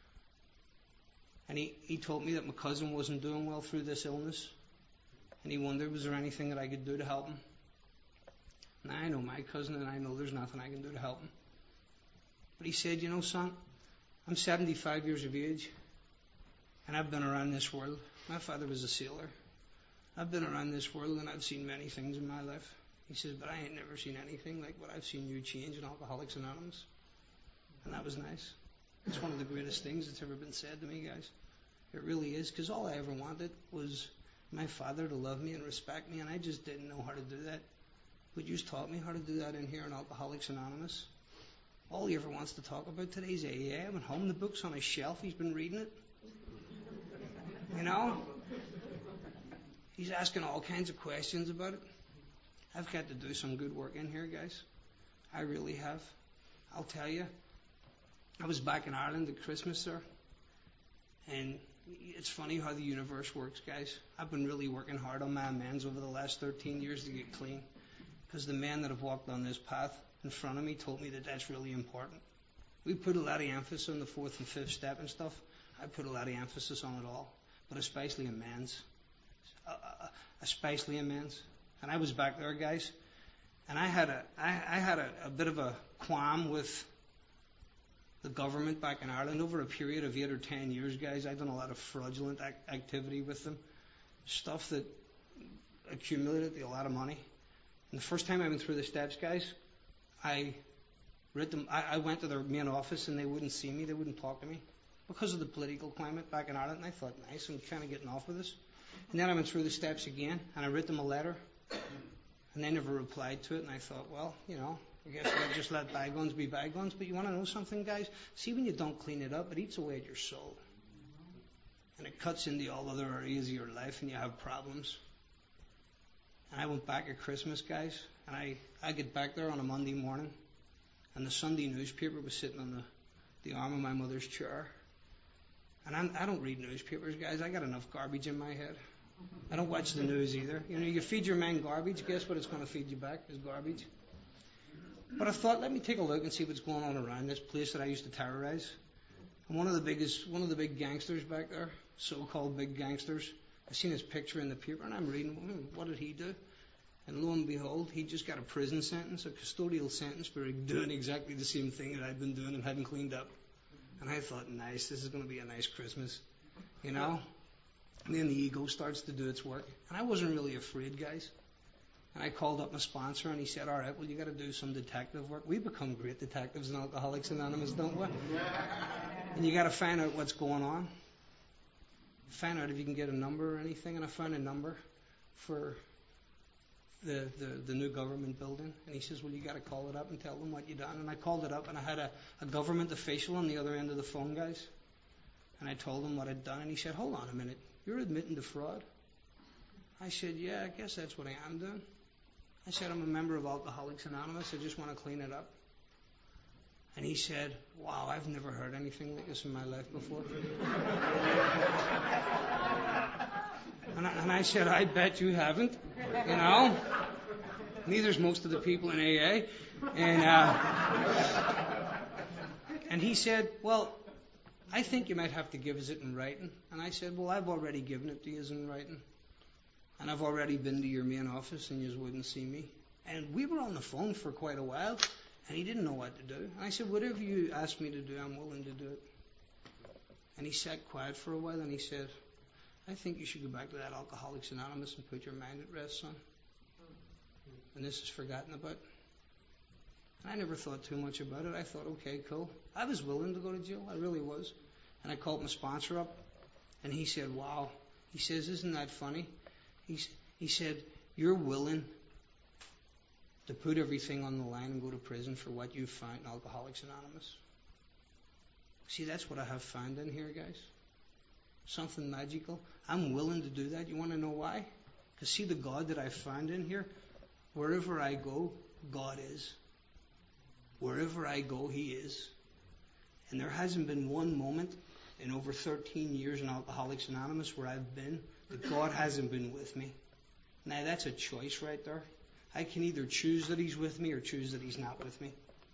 And he told me that my cousin wasn't doing well through this illness. And he wondered, was there anything that I could do to help him? Now, I know my cousin and I know there's nothing I can do to help him. But he said, you know, son, I'm 75 years of age, and I've been around this world. My father was a sailor. I've been around this world, and I've seen many things in my life. He says, but I ain't never seen anything like what I've seen you change in Alcoholics Anonymous. And that was nice. It's one of the greatest things that's ever been said to me, guys. It really is, because all I ever wanted was my father to love me and respect me, and I just didn't know how to do that. But you just taught me how to do that in here in Alcoholics Anonymous. All he ever wants to talk about today is AA. I'm at home, the book's on his shelf, he's been reading it. You know? He's asking all kinds of questions about it. I've got to do some good work in here, guys. I really have. I'll tell you, I was back in Ireland at Christmas there, and it's funny how the universe works, guys. I've been really working hard on my amends over the last 13 years to get clean, because the men that have walked on this path in front of me told me that that's really important. We put a lot of emphasis on the 4th and 5th step and stuff. I put a lot of emphasis on it all, but especially amends. Especially amends. And I was back there, guys, and I had a bit of a qualm with the government back in Ireland over a period of 8 or 10 years, guys. I've done a lot of fraudulent activity with them, stuff that accumulated a lot of money. And the first time I went through the steps, guys, I went to their main office and they wouldn't see me, they wouldn't talk to me because of the political climate back in Ireland. And I thought, nice, I'm kind of getting off with this. And then I went through the steps again and I wrote them a letter and they never replied to it. And I thought, well, you know, I guess I'll just let bygones be bygones. But you want to know something, guys? See, when you don't clean it up, it eats away at your soul. And it cuts into all other areas of your life and you have problems. And I went back at Christmas, guys, and I get back there on a Monday morning, and the Sunday newspaper was sitting on the arm of my mother's chair. And I don't read newspapers, guys. I got enough garbage in my head. I don't watch the news either. You know, you feed your man garbage, guess what it's going to feed you back is garbage. But I thought, let me take a look and see what's going on around this place that I used to terrorize. And one of the big gangsters back there, so-called big gangsters, I seen his picture in the paper, and I'm reading, what did he do? And lo and behold, he just got a prison sentence, a custodial sentence for doing exactly the same thing that I'd been doing and hadn't cleaned up. And I thought, nice, this is going to be a nice Christmas, you know? And then the ego starts to do its work. And I wasn't really afraid, guys. And I called up my sponsor, and he said, all right, well, you got to do some detective work. We become great detectives in Alcoholics Anonymous, don't we? And you got to find out what's going on. Find out if you can get a number or anything, and I found a number for the new government building. And he says, well, you got to call it up and tell them what you done. And I called it up, and I had a government official on the other end of the phone, guys. And I told him what I'd done, and he said, hold on a minute, you're admitting to fraud? I said, yeah, I guess that's what I am doing. I said, I'm a member of Alcoholics Anonymous, I just want to clean it up. And he said, wow, I've never heard anything like this in my life before. And I said, I bet you haven't, you know. Neither's most of the people in AA. And he said, well, I think you might have to give us it in writing. And I said, well, I've already given it to you in writing. And I've already been to your main office and you wouldn't see me. And we were on the phone for quite a while. And he didn't know what to do. And I said, whatever you ask me to do, I'm willing to do it. And he sat quiet for a while and he said, I think you should go back to that Alcoholics Anonymous and put your mind at rest, son. And this is forgotten about. And I never thought too much about it. I thought, okay, cool. I was willing to go to jail. I really was. And I called my sponsor up, and he said, wow. He says, isn't that funny? He said, you're willing to put everything on the line and go to prison for what you found in Alcoholics Anonymous. See, that's what I have found in here, guys. Something magical. I'm willing to do that. You want to know why? Because see, the God that I found in here, wherever I go, God is. Wherever I go, He is. And there hasn't been one moment in over 13 years in Alcoholics Anonymous where I've been that God hasn't been with me. Now, that's a choice right there. I can either choose that He's with me or choose that He's not with me.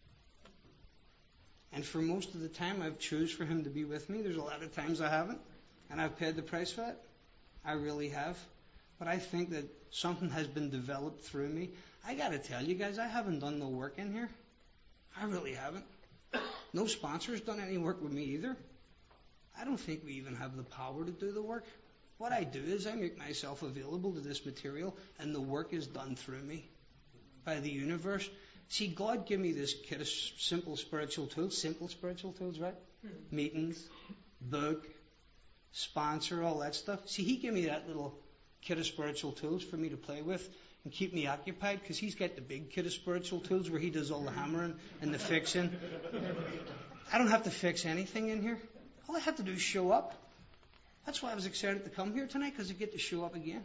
And for most of the time, I've chosen for Him to be with me. There's a lot of times I haven't, and I've paid the price for that. I really have. But I think that something has been developed through me. I got to tell you guys, I haven't done no work in here. I really haven't. No sponsor's done any work with me either. I don't think we even have the power to do the work. What I do is I make myself available to this material, and the work is done through me by the universe. See, God gave me this kit of simple spiritual tools, right? Meetings, book, sponsor, all that stuff. See, He gave me that little kit of spiritual tools for me to play with and keep me occupied, because He's got the big kit of spiritual tools where He does all the hammering and the fixing. I don't have to fix anything in here. All I have to do is show up. That's why I was excited to come here tonight, because I get to show up again.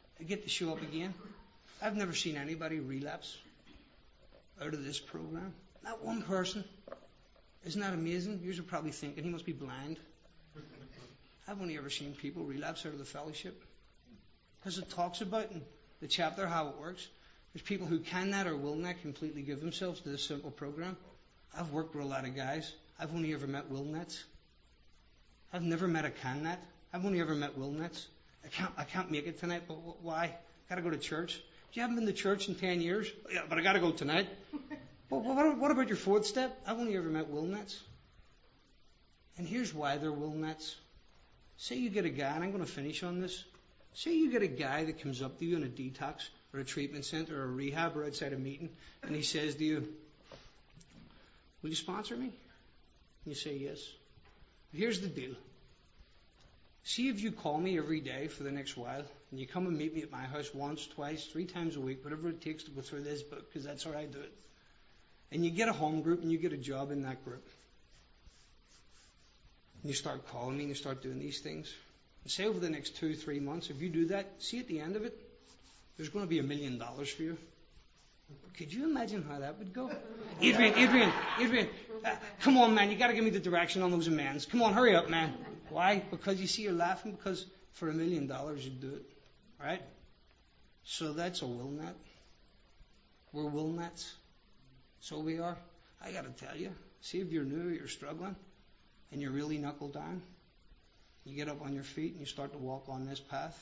I've never seen anybody relapse out of this program. Not one person. Isn't that amazing? You're probably thinking, he must be blind. I've only ever seen people relapse out of the fellowship. Because it talks about in the chapter how it works. There's people who cannot or will not completely give themselves to this simple program. I've worked with a lot of guys. I've only ever met will nets. I've never met a can net. I've only ever met will nets. I can't make it tonight, but why? Got to go to church. You haven't been to church in 10 years? Yeah, but I got to go tonight. But what about your fourth step? I've only ever met will nets. And here's why they're will nets. Say you get a guy, and I'm going to finish on this. Say you get a guy that comes up to you in a detox or a treatment center or a rehab or outside a meeting, and he says to you, will you sponsor me? And you say yes. Here's the deal. See if you call me every day for the next while, and you come and meet me at my house once, twice, 3 times a week, whatever it takes to go through this book, because that's how I do it. And you get a home group, and you get a job in that group. And you start calling me, and you start doing these things. And say over the next 2-3 months, if you do that, see at the end of it, there's going to be $1 million for you. Could you imagine how that would go? Adrian, come on, man, you got to give me the direction on those amends. Come on, hurry up, man. Why? Because you see, you're laughing because for $1 million you'd do it, right? So that's a will net. We're will nets. So we are. I got to tell you, see if you're new, you're struggling, and you're really knuckled down. You get up on your feet and you start to walk on this path.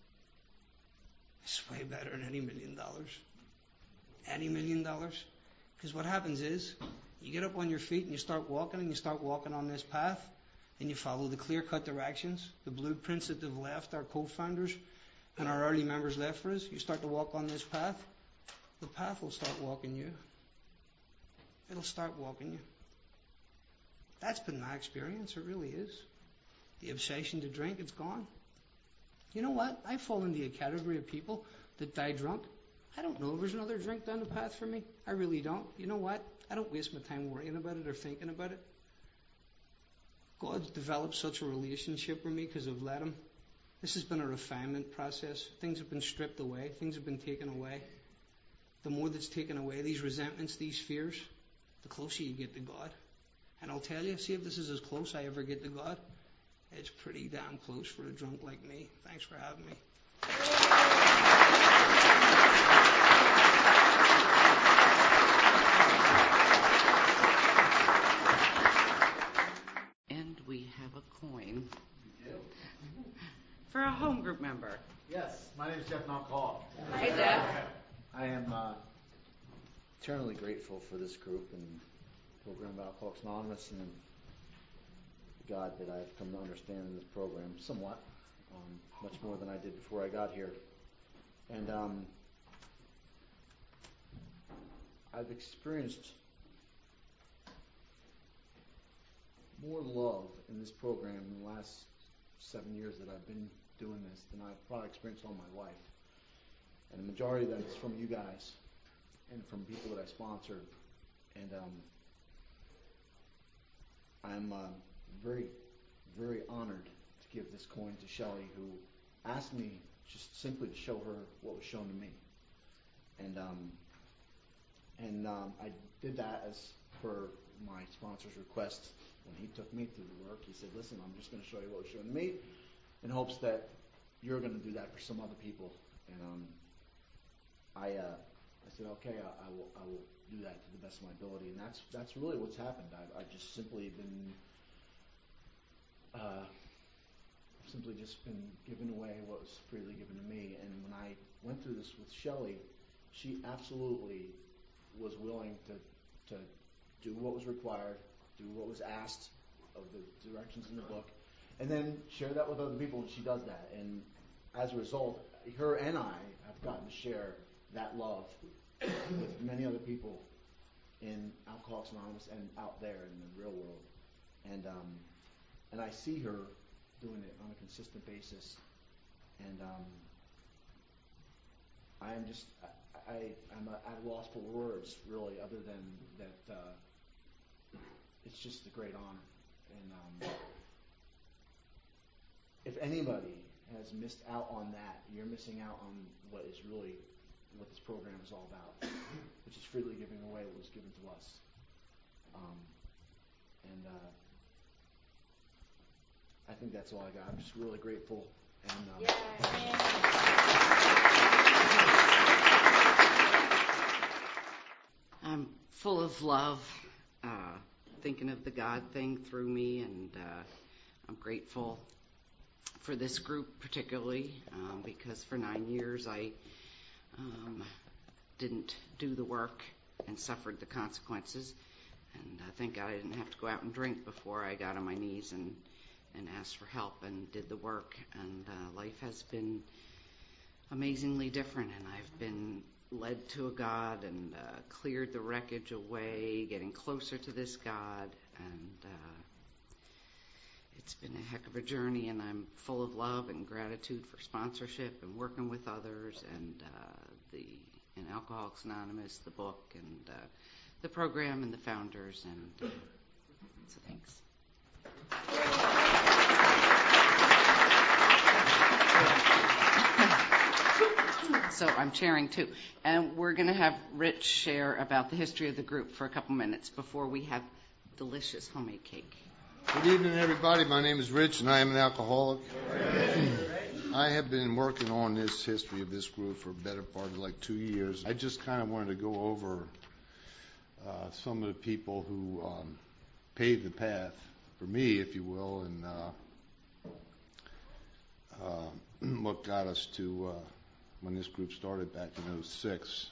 It's way better than any $1 million. Any $1 million. Because what happens is, you get up on your feet and you start walking on this path, and you follow the clear-cut directions, the blueprints that they've left, our co-founders and our early members left for us. You start to walk on this path, the path will start walking you. It'll start walking you. That's been my experience, it really is. The obsession to drink, it's gone. You know what? I fall in the category of people that die drunk. I don't know if there's another drink down the path for me. I really don't. You know what? I don't waste my time worrying about it or thinking about it. God's developed such a relationship with me because I've let Him. This has been a refinement process. Things have been stripped away. Things have been taken away. The more that's taken away, these resentments, these fears, the closer you get to God. And I'll tell you, see if this is as close I ever get to God. It's pretty damn close for a drunk like me. Thanks for having me. And we have a coin for a home group member. Yes, my name is Jeff Malcall. Hi, Jeff. I am eternally grateful for this group and program of Alcoholics Anonymous and God that I've come to understand in this program somewhat, much more than I did before I got here. And I've experienced more love in this program in the last 7 years that I've been doing this than I've probably experienced all my life. And the majority of that is from you guys and from people that I sponsor. And I'm very, very honored to give this coin to Shelley, who asked me just simply to show her what was shown to me. And I did that as per my sponsor's request when he took me through the work. He said, listen, I'm just going to show you what was shown to me in hopes that you're going to do that for some other people. And I said, okay, I will do that to the best of my ability. And that's really what's happened. I've just simply been given away what was freely given to me. And when I went through this with Shelley, she absolutely was willing to do what was required, do what was asked of the directions in the book, and then share that with other people, and she does that. And as a result, her and I have gotten to share that love with many other people in Alcoholics Anonymous and out there in the real world. And I see her doing it on a consistent basis. And I'm at a loss for words, really, other than that. It's just a great honor. And if anybody has missed out on that, you're missing out on what is really what this program is all about, which is freely giving away what was given to us. I think that's all I got. I'm just really grateful. And I'm full of love, thinking of the God thing through me, and I'm grateful for this group particularly, because for 9 years I didn't do the work and suffered the consequences. And thank God I didn't have to go out and drink before I got on my knees and asked for help and did the work. And life has been amazingly different, and I've been led to a God and cleared the wreckage away, getting closer to this God. And it's been a heck of a journey, and I'm full of love and gratitude for sponsorship and working with others, and in Alcoholics Anonymous, the book, and the program, and the founders, and so thanks. So I'm chairing too, and we're going to have Rich share about the history of the group for a couple minutes before we have delicious homemade cake. Good evening, everybody. My name is Rich, and I am an alcoholic. I have been working on this history of this group for a better part of like 2 years. I just kind of wanted to go over some of the people who paved the path for me, if you will, and what got us to when this group started back in 2006.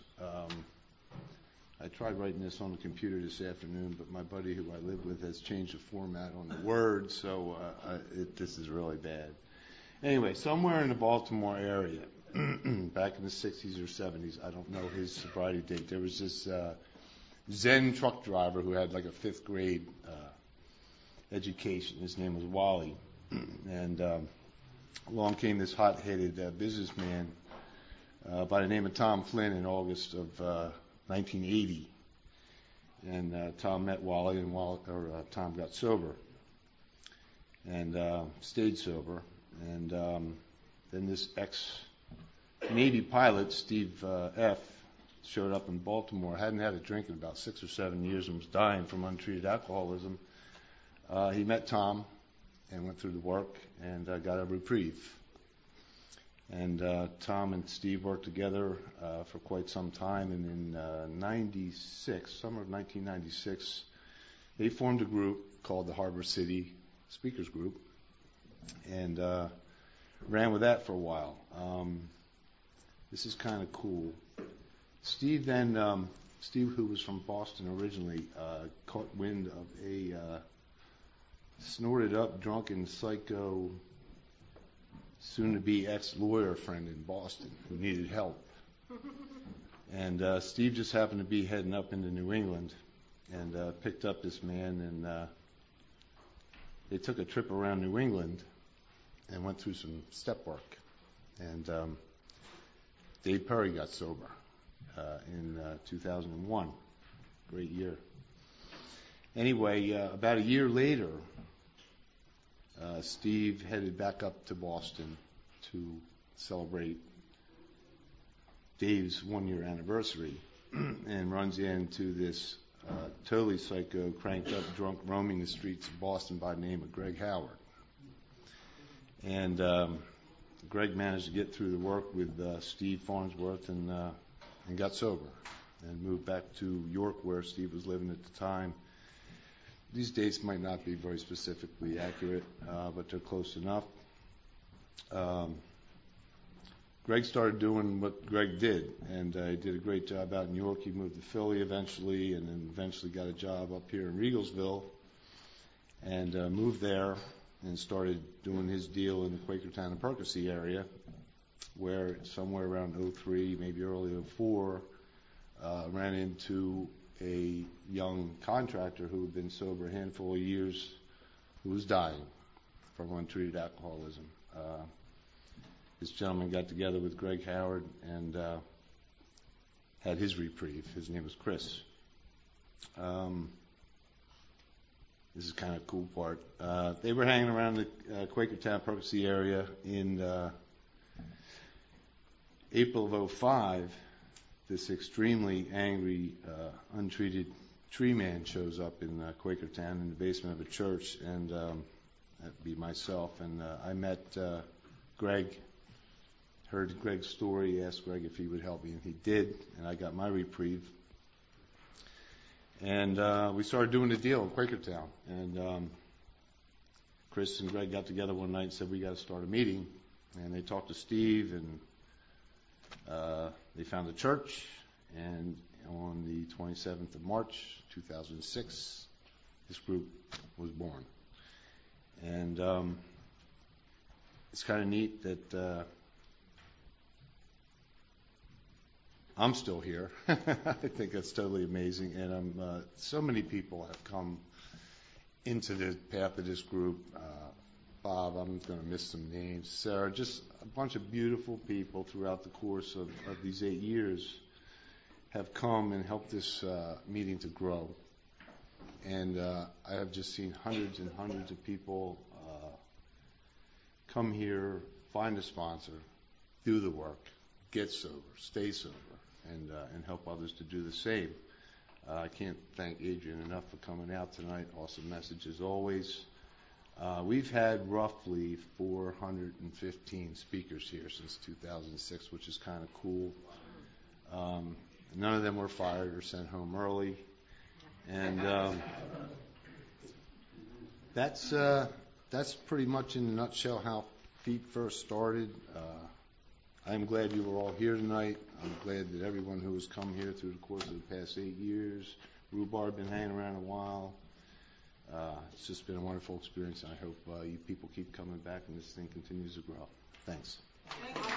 I tried writing this on the computer this afternoon, but my buddy who I live with has changed the format on the words, so this is really bad. Anyway, somewhere in the Baltimore area, back in the 60s or 70s, I don't know his sobriety date, there was this Zen truck driver who had like a 5th grade education. His name was Wally. And along came this hot-headed businessman by the name of Tom Flynn in August of 1980. And Tom met Wally, and Tom got sober and stayed sober. And then this ex-Navy pilot, Steve F., showed up in Baltimore, hadn't had a drink in about 6 or 7 years and was dying from untreated alcoholism. He met Tom and went through the work and got a reprieve. And Tom and Steve worked together for quite some time, and in summer of 1996, they formed a group called the Harbor City Speakers Group, and ran with that for a while. This is kind of cool. Steve, who was from Boston originally, caught wind of a snorted up, drunken, psycho, soon-to-be ex-lawyer friend in Boston who needed help. And Steve just happened to be heading up into New England and picked up this man and they took a trip around New England and went through some step work. And Dave Perry got sober in 2001. Great year. Anyway, about a year later, Steve headed back up to Boston to celebrate Dave's one-year anniversary and runs into this totally psycho, cranked up drunk roaming the streets of Boston by the name of Greg Howard. And Greg managed to get through the work with Steve Farnsworth and got sober and moved back to York where Steve was living at the time. These dates might not be very specifically accurate, but they're close enough. Greg started doing what Greg did, and he did a great job out in York. He moved to Philly eventually, and then eventually got a job up here in Regalsville, and moved there and started doing his deal in the Quakertown and Percy area, where somewhere around 03, maybe early 04, ran into a young contractor who had been sober a handful of years, who was dying from untreated alcoholism. This gentleman got together with Greg Howard and had his reprieve. His name was Chris. This is kind of a cool part. They were hanging around the Quakertown, Percy area in April of 05. This extremely angry, untreated tree man shows up in Quakertown in the basement of a church, and that'd be myself. And I met Greg, heard Greg's story, asked Greg if he would help me, and he did, and I got my reprieve. And we started doing the deal in Quakertown. And Chris and Greg got together one night and said, we got to start a meeting. And they talked to Steve, and they found a church. And on the 27th of March, 2006, this group was born. And it's kind of neat that I'm still here. I think that's totally amazing. And so many people have come into the path of this group. Bob, I'm going to miss some names. Sarah, just a bunch of beautiful people throughout the course of these 8 years have come and helped this meeting to grow. And I have just seen hundreds and hundreds of people come here, find a sponsor, do the work, get sober, stay sober, and help others to do the same. I can't thank Adrian enough for coming out tonight. Awesome message as always. We've had roughly 415 speakers here since 2006, which is kind of cool. None of them were fired or sent home early. And that's pretty much in a nutshell how FEET first started. I'm glad you were all here tonight. I'm glad that everyone who has come here through the course of the past 8 years, Rhubarb been hanging around a while. It's just been a wonderful experience, and I hope you people keep coming back and this thing continues to grow. Thanks.